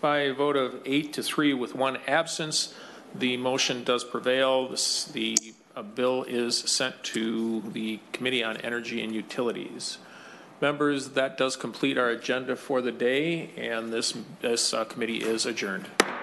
By a vote of 8-3 with one absence, the motion does prevail. The bill is sent to the Committee on Energy and Utilities. Members, that does complete our agenda for the day, and this committee is adjourned.